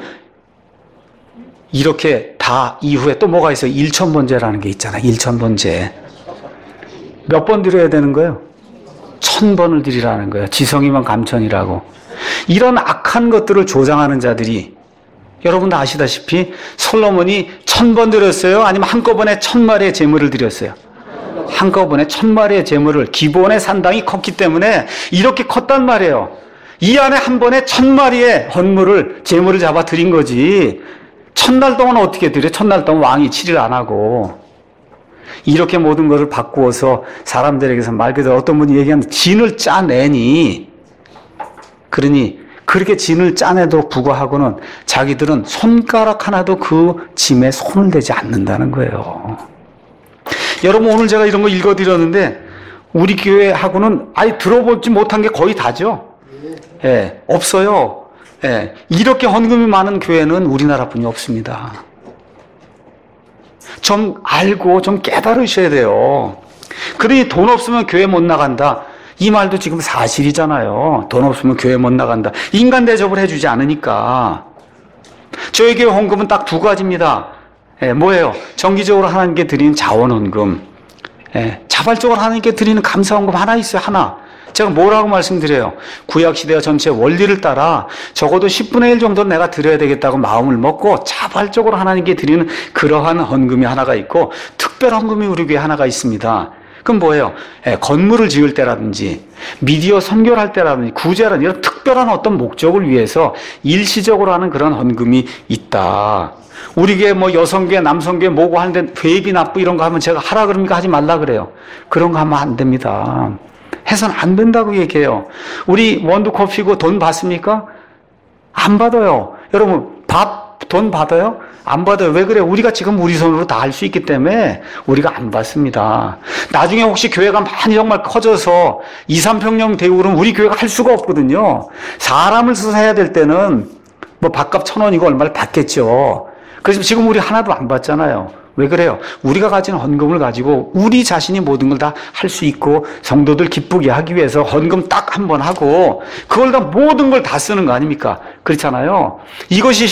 이렇게 다 이후에 또 뭐가 있어요? 1000번제라는 게 있잖아요. 1000번제. 몇 번 드려야 되는 거예요? 1000번을 드리라는 거예요. 지성이면 감천이라고. 이런 악한 것들을 조장하는 자들이 여러분도 아시다시피 솔로몬이 1000번 드렸어요? 아니면 한꺼번에 1000마리의 제물을 드렸어요? 한꺼번에 1000마리의 제물을, 기본의 산당이 컸기 때문에 이렇게 컸단 말이에요. 이 안에 한 번에 1000마리의 헌물을 제물을 잡아 드린 거지. 첫날 동안 어떻게 드려? 첫날 동안 왕이 7일 안 하고. 이렇게 모든 것을 바꾸어서 사람들에게서 말 그대로 어떤 분이 얘기하면 진을 짜내니, 그러니 그렇게 진을 짜내도록 부과하고는 자기들은 손가락 하나도 그 짐에 손을 대지 않는다는 거예요. 여러분, 오늘 제가 이런 거 읽어드렸는데 우리 교회하고는 아예 들어보지 못한 게 거의 다죠. 예, 없어요. 예, 이렇게 헌금이 많은 교회는 우리나라뿐이 없습니다. 좀 알고 좀 깨달으셔야 돼요. 그러니 돈 없으면 교회 못 나간다. 이 말도 지금 사실이잖아요. 돈 없으면 교회 못 나간다. 인간 대접을 해주지 않으니까. 저희 교회 헌금은 딱 두 가지입니다. 예, 뭐예요? 정기적으로 하나님께 드리는 자원 헌금. 예, 자발적으로 하나님께 드리는 감사 헌금 하나 있어요. 하나. 제가 뭐라고 말씀드려요? 구약시대와 전체 원리를 따라 적어도 10분의 1 정도는 내가 드려야 되겠다고 마음을 먹고 자발적으로 하나님께 드리는 그러한 헌금이 하나가 있고, 특별 헌금이 우리 교회에 하나가 있습니다. 그럼 뭐예요? 건물을 지을 때라든지 미디어 선교를 할 때라든지 구제라든지 이런 특별한 어떤 목적을 위해서 일시적으로 하는 그런 헌금이 있다. 우리 교회 뭐 여성교회 남성교회 뭐고 하는데 회비 납부 이런 거 하면 제가 하라 그럽니까? 하지 말라 그래요. 그런 거 하면 안 됩니다. 해서는 안 된다고 얘기해요. 우리 원두커피고 돈 받습니까? 안 받아요. 여러분, 돈 받아요? 안 받아요. 왜 그래요? 우리가 지금 우리 손으로 다 할 수 있기 때문에 우리가 안 받습니다. 나중에 혹시 교회가 많이 정말 커져서 2, 3평형 되고 그러면 우리 교회가 할 수가 없거든요. 사람을 써서 해야 될 때는 뭐 밥값 1,000원이고 얼마를 받겠죠. 그래서 지금 우리 하나도 안 받잖아요. 왜 그래요? 우리가 가진 헌금을 가지고 우리 자신이 모든 걸 다 할 수 있고 성도들 기쁘게 하기 위해서 헌금 딱 한 번 하고 그걸 다 모든 걸 다 쓰는 거 아닙니까? 그렇잖아요. 이것이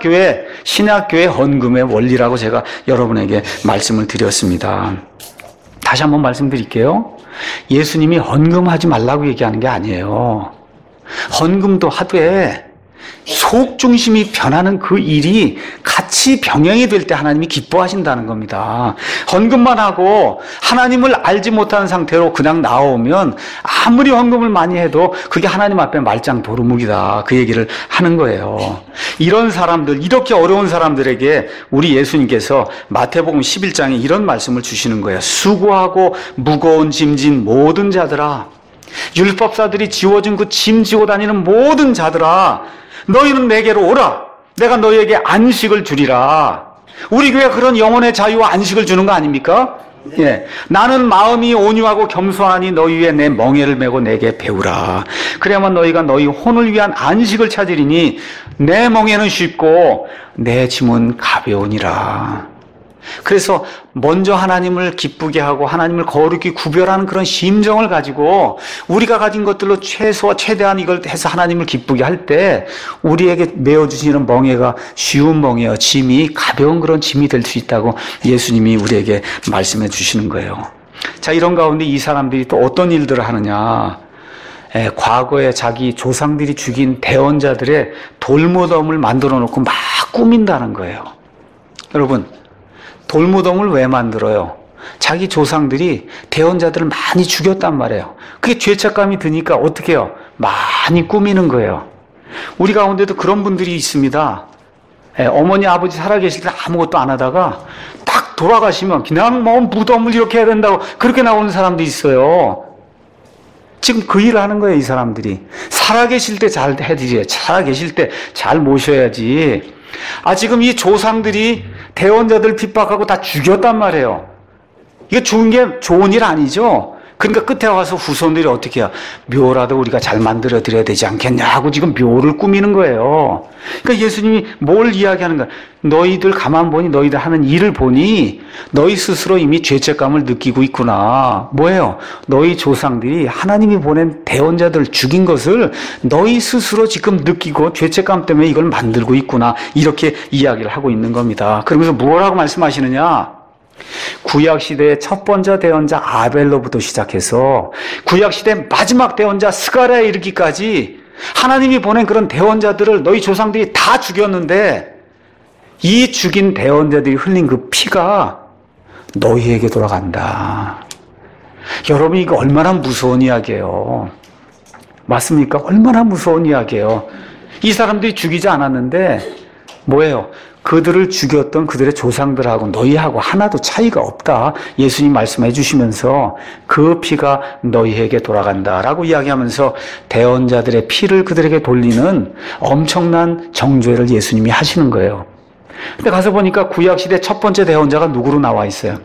신약교회 헌금의 원리라고 제가 여러분에게 말씀을 드렸습니다. 다시 한번 말씀드릴게요. 예수님이 헌금하지 말라고 얘기하는 게 아니에요. 헌금도 하되 속 중심이 변하는 그 일이 같이 병행이 될 때 하나님이 기뻐하신다는 겁니다. 헌금만 하고 하나님을 알지 못하는 상태로 그냥 나오면 아무리 헌금을 많이 해도 그게 하나님 앞에 말짱 도루묵이다. 그 얘기를 하는 거예요. 이런 사람들, 이렇게 어려운 사람들에게 우리 예수님께서 마태복음 11장에 이런 말씀을 주시는 거예요. 수고하고 무거운 짐진 모든 자들아, 율법사들이 지워진 그 짐 지고 다니는 모든 자들아, 너희는 내게로 오라. 내가 너희에게 안식을 주리라. 우리 교회가 그런 영혼의 자유와 안식을 주는 거 아닙니까? 예. 나는 마음이 온유하고 겸손하니 너희 위에 내 멍에를 메고 내게 배우라. 그래야만 너희가 너희 혼을 위한 안식을 찾으리니 내 멍에는 쉽고 내 짐은 가벼우니라. 그래서 먼저 하나님을 기쁘게 하고 하나님을 거룩히 구별하는 그런 심정을 가지고 우리가 가진 것들로 최소와 최대한 이걸 해서 하나님을 기쁘게 할 때 우리에게 메어주시는 멍에가 쉬운 멍에요. 짐이 가벼운 그런 짐이 될 수 있다고 예수님이 우리에게 말씀해 주시는 거예요. 자, 이런 가운데 이 사람들이 또 어떤 일들을 하느냐. 과거에 자기 조상들이 죽인 대원자들의 돌무덤을 만들어 놓고 막 꾸민다는 거예요. 여러분, 돌무덤을 왜 만들어요? 자기 조상들이 대원자들을 많이 죽였단 말이에요. 그게 죄책감이 드니까 어떻게 해요? 많이 꾸미는 거예요. 우리 가운데도 그런 분들이 있습니다. 어머니, 아버지 살아계실 때 아무것도 안 하다가 딱 돌아가시면 그냥 뭐 무덤을 이렇게 해야 된다고 그렇게 나오는 사람도 있어요. 지금 그 일을 하는 거예요, 이 사람들이. 살아계실 때 잘 해드려요. 살아계실 때 잘 모셔야지. 지금 이 조상들이 대원자들 핍박하고 다 죽였단 말이에요. 이거 죽은 게 좋은 일 아니죠? 그러니까 끝에 와서 후손들이 어떻게 해요? 묘라도 우리가 잘 만들어 드려야 되지 않겠냐 하고 지금 묘를 꾸미는 거예요. 그러니까 예수님이 뭘 이야기하는 거야? 너희들 가만 보니 너희들 하는 일을 보니 너희 스스로 이미 죄책감을 느끼고 있구나. 뭐예요? 너희 조상들이 하나님이 보낸 대원자들을 죽인 것을 너희 스스로 지금 느끼고 죄책감 때문에 이걸 만들고 있구나. 이렇게 이야기를 하고 있는 겁니다. 그러면서 뭐라고 말씀하시느냐? 구약시대의 첫 번째 대원자 아벨로부터 시작해서 구약시대 마지막 대원자 스가랴에 이르기까지 하나님이 보낸 그런 대원자들을 너희 조상들이 다 죽였는데 이 죽인 대원자들이 흘린 그 피가 너희에게 돌아간다. 여러분, 이거 얼마나 무서운 이야기예요. 맞습니까? 얼마나 무서운 이야기예요. 이 사람들이 죽이지 않았는데 뭐예요? 그들을 죽였던 그들의 조상들하고 너희하고 하나도 차이가 없다. 예수님 말씀해 주시면서 그 피가 너희에게 돌아간다라고 이야기하면서 대언자들의 피를 그들에게 돌리는 엄청난 정죄를 예수님이 하시는 거예요. 근데 가서 보니까 구약시대 첫 번째 대언자가 누구로 나와 있어요?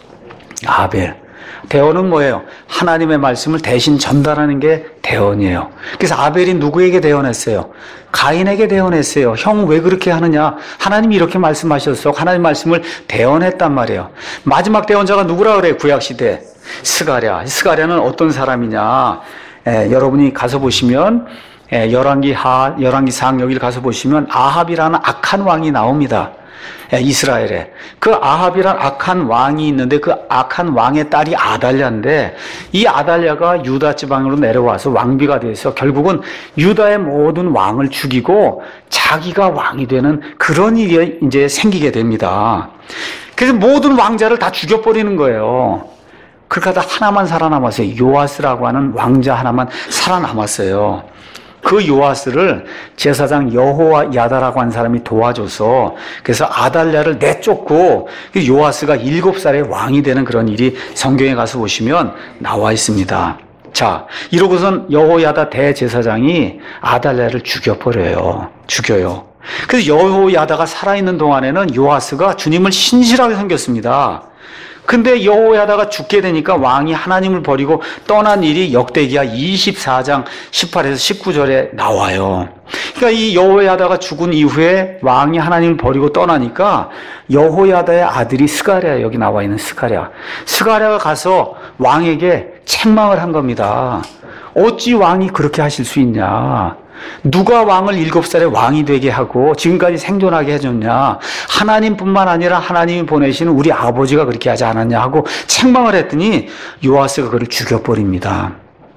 아벨. 대언은 뭐예요? 하나님의 말씀을 대신 전달하는 게 대언이에요. 그래서 아벨이 누구에게 대언했어요? 가인에게 대언했어요. 형 왜 그렇게 하느냐? 하나님이 이렇게 말씀하셨어. 하나님 말씀을 대언했단 말이에요. 마지막 대언자가 누구라 그래요? 구약시대 스가랴. 스가랴는 어떤 사람이냐? 여러분이 가서 보시면 열왕기 4장 여기를 가서 보시면 아합이라는 악한 왕이 나옵니다. 이스라엘에. 그 아합이란 악한 왕이 있는데 그 악한 왕의 딸이 아달랴인데 이 아달랴가 유다 지방으로 내려와서 왕비가 돼서 결국은 유다의 모든 왕을 죽이고 자기가 왕이 되는 그런 일이 이제 생기게 됩니다. 그래서 모든 왕자를 다 죽여버리는 거예요. 그렇게 하다 하나만 살아남았어요. 요아스라고 하는 왕자 하나만 살아남았어요. 그 요아스를 제사장 여호야다라고 하는 사람이 도와줘서 그래서 아달랴를 내쫓고 요아스가 7살의 왕이 되는 그런 일이 성경에 가서 보시면 나와 있습니다. 자, 이러고선 여호야다 대제사장이 아달랴를 죽여요. 그래서 여호야다가 살아있는 동안에는 요아스가 주님을 신실하게 섬겼습니다. 근데 여호야다가 죽게 되니까 왕이 하나님을 버리고 떠난 일이 역대기야 24장 18에서 19절에 나와요. 그러니까 이 여호야다가 죽은 이후에 왕이 하나님을 버리고 떠나니까 여호야다의 아들이 스가랴, 여기 나와 있는 스가랴가 가서 왕에게 책망을 한 겁니다. 어찌 왕이 그렇게 하실 수 있냐? 누가 왕을 7살에 왕이 되게 하고 지금까지 생존하게 해줬냐? 하나님뿐만 아니라 하나님이 보내시는 우리 아버지가 그렇게 하지 않았냐 하고 책망을 했더니 요아스가 그를 죽여버립니다.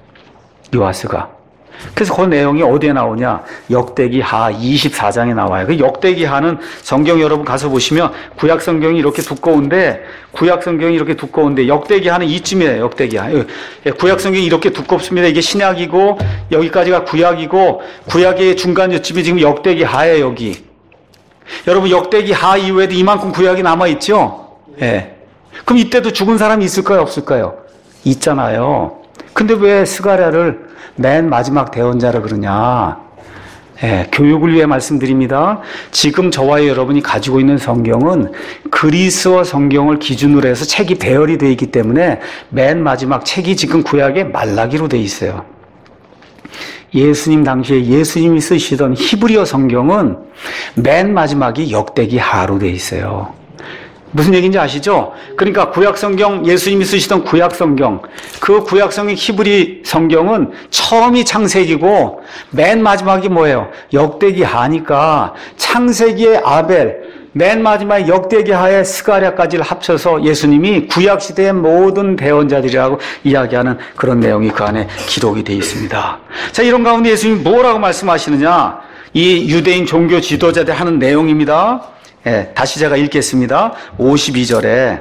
요아스가. 그래서 그 내용이 어디에 나오냐? 역대기 하 24장에 나와요. 그 역대기 하는 성경 여러분 가서 보시면 구약 성경이 이렇게 두꺼운데 역대기 하는 이쯤이에요. 역대기 하. 구약 성경이 이렇게 두껍습니다. 이게 신약이고 여기까지가 구약이고 구약의 중간 요쯤이 지금 역대기 하예요. 여기. 여러분 역대기 하 이후에도 이만큼 구약이 남아 있죠? 예. 그럼 이때도 죽은 사람이 있을까요? 없을까요? 있잖아요. 근데 왜 스가랴를 맨 마지막 대언자라 그러냐? 교육을 위해 말씀드립니다. 지금 저와 여러분이 가지고 있는 성경은 그리스어 성경을 기준으로 해서 책이 배열이 되어 있기 때문에 맨 마지막 책이 지금 구약의 말라기로 되어 있어요. 예수님 당시에 예수님이 쓰시던 히브리어 성경은 맨 마지막이 역대기 하로 되어 있어요. 무슨 얘기인지 아시죠? 그러니까 구약성경, 예수님이 쓰시던 구약성경, 그 구약성경 히브리 성경은 처음이 창세기고 맨 마지막이 뭐예요? 역대기 하니까 창세기의 아벨, 맨 마지막 역대기 하에 스가랴까지를 합쳐서 예수님이 구약시대의 모든 대언자들이라고 이야기하는 그런 내용이 그 안에 기록이 되어 있습니다. 자, 이런 가운데 예수님이 뭐라고 말씀하시느냐? 이 유대인 종교 지도자들 하는 내용입니다. 다시 제가 읽겠습니다. 52절에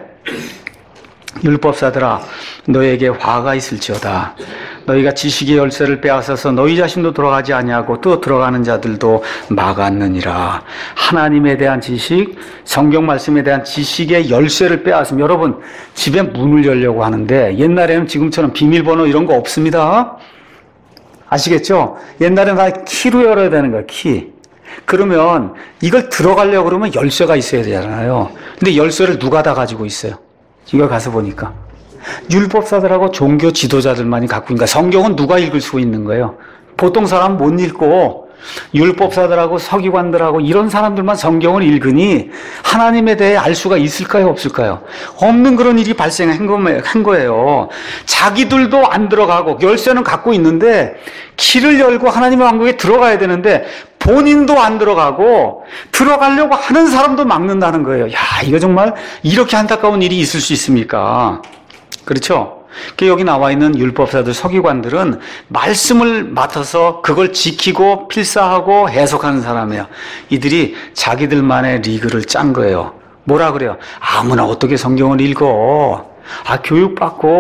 율법사들아 너에게 화가 있을지어다. 너희가 지식의 열쇠를 빼앗아서 너희 자신도 들어가지 아니하고 또 들어가는 자들도 막았느니라. 하나님에 대한 지식, 성경 말씀에 대한 지식의 열쇠를 빼앗으면 여러분 집에 문을 열려고 하는데 옛날에는 지금처럼 비밀번호 이런 거 없습니다. 아시겠죠? 옛날에는 다 키로 열어야 되는 거예요. 키. 그러면 이걸 들어가려고 그러면 열쇠가 있어야 되잖아요. 근데 열쇠를 누가 다 가지고 있어요? 이걸 가서 보니까 율법사들하고 종교 지도자들만이 갖고 있는 거야. 성경은 누가 읽을 수 있는 거예요? 보통 사람은 못 읽고 율법사들하고 서기관들하고 이런 사람들만 성경을 읽으니 하나님에 대해 알 수가 있을까요? 없을까요? 없는 그런 일이 발생한 거예요. 자기들도 안 들어가고 열쇠는 갖고 있는데 길을 열고 하나님의 왕국에 들어가야 되는데 본인도 안 들어가고 들어가려고 하는 사람도 막는다는 거예요. 야, 이거 정말 이렇게 안타까운 일이 있을 수 있습니까? 그렇죠? 여기 나와 있는 율법사들, 서기관들은 말씀을 맡아서 그걸 지키고 필사하고 해석하는 사람이에요. 이들이 자기들만의 리그를 짠 거예요. 뭐라 그래요? 아무나 어떻게 성경을 읽어? 교육받고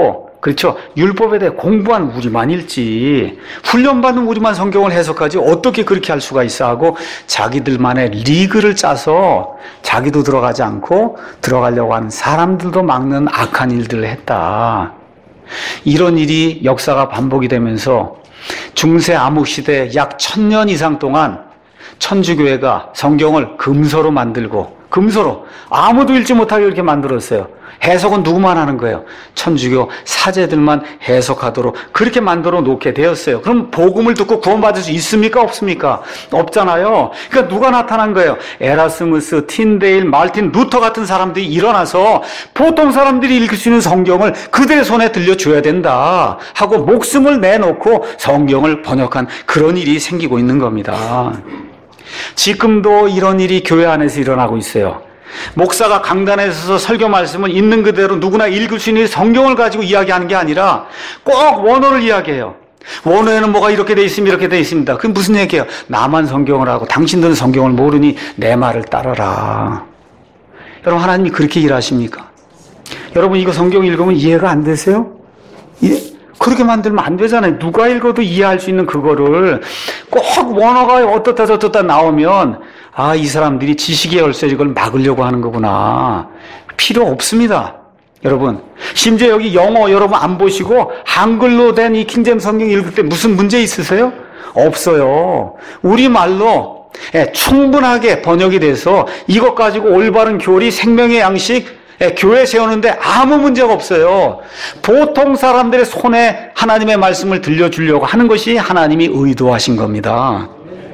그렇죠? 율법에 대해 공부한 우리만 읽지, 훈련받은 우리만 성경을 해석하지, 어떻게 그렇게 할 수가 있어 하고 자기들만의 리그를 짜서 자기도 들어가지 않고 들어가려고 하는 사람들도 막는 악한 일들을 했다. 이런 일이 역사가 반복이 되면서 중세 암흑시대 약 1000년 이상 동안 천주교회가 성경을 금서로 만들고, 금서로 아무도 읽지 못하게 이렇게 만들었어요. 해석은 누구만 하는 거예요? 천주교 사제들만 해석하도록 그렇게 만들어 놓게 되었어요. 그럼 복음을 듣고 구원받을 수 있습니까? 없습니까? 없잖아요. 그러니까 누가 나타난 거예요? 에라스무스, 틴데일, 말틴, 루터 같은 사람들이 일어나서 보통 사람들이 읽을 수 있는 성경을 그들의 손에 들려줘야 된다 하고 목숨을 내놓고 성경을 번역한 그런 일이 생기고 있는 겁니다. 지금도 이런 일이 교회 안에서 일어나고 있어요. 목사가 강단에 서서 설교 말씀을 있는 그대로 누구나 읽을 수 있는 성경을 가지고 이야기하는 게 아니라 꼭 원어를 이야기해요. 원어에는 뭐가 이렇게 돼 있습니다, 이렇게 돼 있습니다. 그게 무슨 얘기예요? 나만 성경을 하고 당신들은 성경을 모르니 내 말을 따르라. 여러분, 하나님이 그렇게 일하십니까? 여러분, 이거 성경 읽으면 이해가 안 되세요? 그렇게 만들면 안 되잖아요. 누가 읽어도 이해할 수 있는 그거를 꼭 원어가 어떻다 저떻다 나오면, 아, 이 사람들이 지식의 열쇠 이걸 막으려고 하는 거구나. 필요 없습니다. 여러분, 심지어 여기 영어 여러분 안 보시고 한글로 된 이 킹제임 성경 읽을 때 무슨 문제 있으세요? 없어요. 우리말로 충분하게 번역이 돼서 이것 가지고 올바른 교리, 생명의 양식, 교회 세우는데 아무 문제가 없어요. 보통 사람들의 손에 하나님의 말씀을 들려주려고 하는 것이 하나님이 의도하신 겁니다.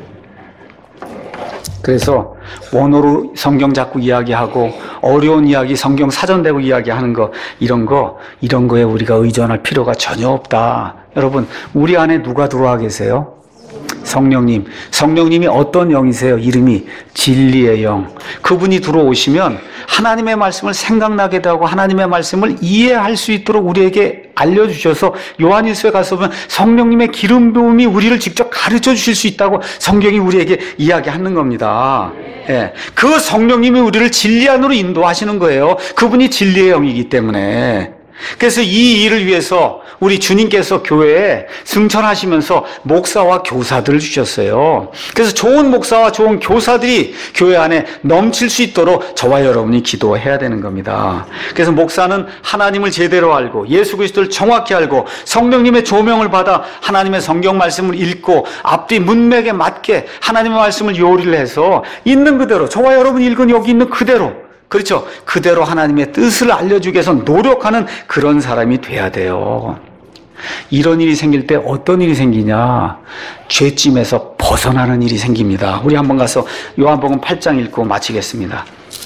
그래서 원어로 성경 자꾸 이야기하고 어려운 이야기 성경 사전 대고 이야기하는 거, 이런 거에 우리가 의존할 필요가 전혀 없다. 여러분, 우리 안에 누가 들어와 계세요? 성령님. 성령님이 어떤 영이세요? 이름이 진리의 영. 그분이 들어오시면 하나님의 말씀을 생각나게 하고 하나님의 말씀을 이해할 수 있도록 우리에게 알려주셔서, 요한일서에 가서 보면 성령님의 기름 부음이 우리를 직접 가르쳐 주실 수 있다고 성경이 우리에게 이야기하는 겁니다. 예. 그 성령님이 우리를 진리 안으로 인도하시는 거예요. 그분이 진리의 영이기 때문에. 그래서 이 일을 위해서 우리 주님께서 교회에 승천하시면서 목사와 교사들을 주셨어요. 그래서 좋은 목사와 좋은 교사들이 교회 안에 넘칠 수 있도록 저와 여러분이 기도해야 되는 겁니다. 그래서 목사는 하나님을 제대로 알고 예수 그리스도를 정확히 알고 성령님의 조명을 받아 하나님의 성경 말씀을 읽고 앞뒤 문맥에 맞게 하나님의 말씀을 요리를 해서 있는 그대로, 저와 여러분이 읽은 여기 있는 그대로, 그렇죠, 그대로 하나님의 뜻을 알려주기 위해서 노력하는 그런 사람이 돼야 돼요. 이런 일이 생길 때 어떤 일이 생기냐? 죄짐에서 벗어나는 일이 생깁니다. 우리 한번 가서 요한복음 8장 읽고 마치겠습니다.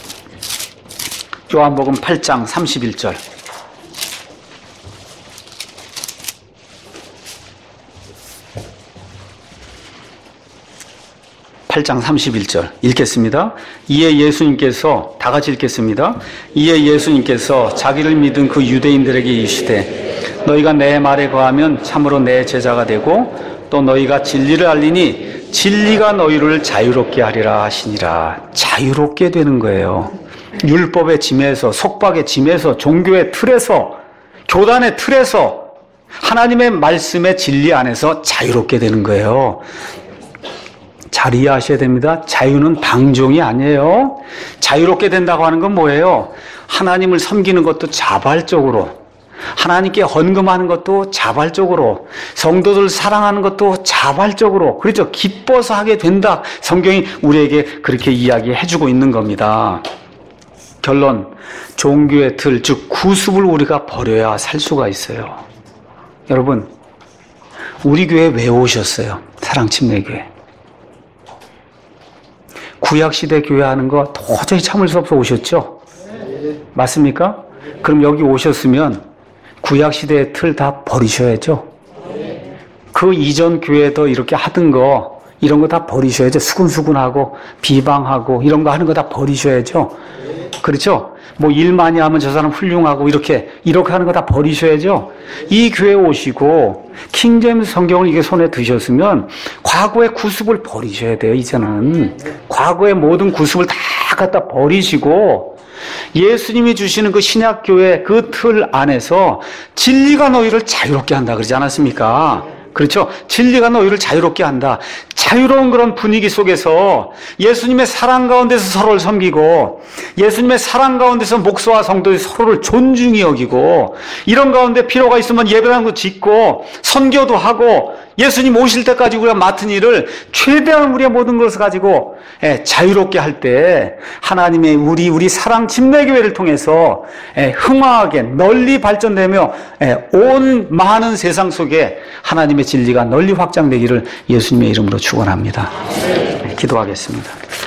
요한복음 8장 31절. (8장 31절) 읽겠습니다. 이에 예수님께서, 다 같이 읽겠습니다. 이에 예수님께서 자기를 믿은 그 유대인들에게 이르시되 너희가 내 말에 거하면 참으로 내 제자가 되고 또 너희가 진리를 알리니 진리가 너희를 자유롭게 하리라 하시니라. 자유롭게 되는 거예요. 율법의 짐에서, 속박의 짐에서, 종교의 틀에서, 교단의 틀에서 하나님의 말씀의 진리 안에서 자유롭게 되는 거예요. 잘 이해하셔야 됩니다. 자유는 방종이 아니에요. 자유롭게 된다고 하는 건 뭐예요? 하나님을 섬기는 것도 자발적으로, 하나님께 헌금하는 것도 자발적으로, 성도들 사랑하는 것도 자발적으로, 그렇죠? 기뻐서 하게 된다. 성경이 우리에게 그렇게 이야기해주고 있는 겁니다. 결론, 종교의 틀, 즉 구습을 우리가 버려야 살 수가 있어요. 여러분, 우리 교회 왜 오셨어요? 사랑침례교회. 구약시대 교회 하는 거 도저히 참을 수 없어 오셨죠? 맞습니까? 그럼 여기 오셨으면 구약시대의 틀 다 버리셔야죠? 그 이전 교회도 이렇게 하던 거, 이런 거 다 버리셔야죠? 수근수근하고 비방하고 이런 거 하는 거 다 버리셔야죠? 그렇죠? 뭐 일 많이 하면 저 사람 훌륭하고 이렇게 하는 거 다 버리셔야죠? 이 교회 오시고 킹제임스 성경을 이게 손에 드셨으면 과거의 구습을 버리셔야 돼요. 이제는 과거의 모든 구습을 다 갖다 버리시고 예수님이 주시는 그 신약교회 그 틀 안에서 진리가 너희를 자유롭게 한다 그러지 않았습니까? 그렇죠? 진리가 너희를 자유롭게 한다. 자유로운 그런 분위기 속에서 예수님의 사랑 가운데서 서로를 섬기고 예수님의 사랑 가운데서 목사와 성도들이 서로를 존중히 여기고 이런 가운데 필요가 있으면 예배당도 짓고 선교도 하고 예수님 오실 때까지 우리가 맡은 일을 최대한 우리의 모든 것을 가지고 자유롭게 할 때 하나님의 우리 사랑 침례교회를 통해서 흥황하게 널리 발전되며 온 많은 세상 속에 하나님의 진리가 널리 확장되기를 예수님의 이름으로 축원합니다. 기도하겠습니다.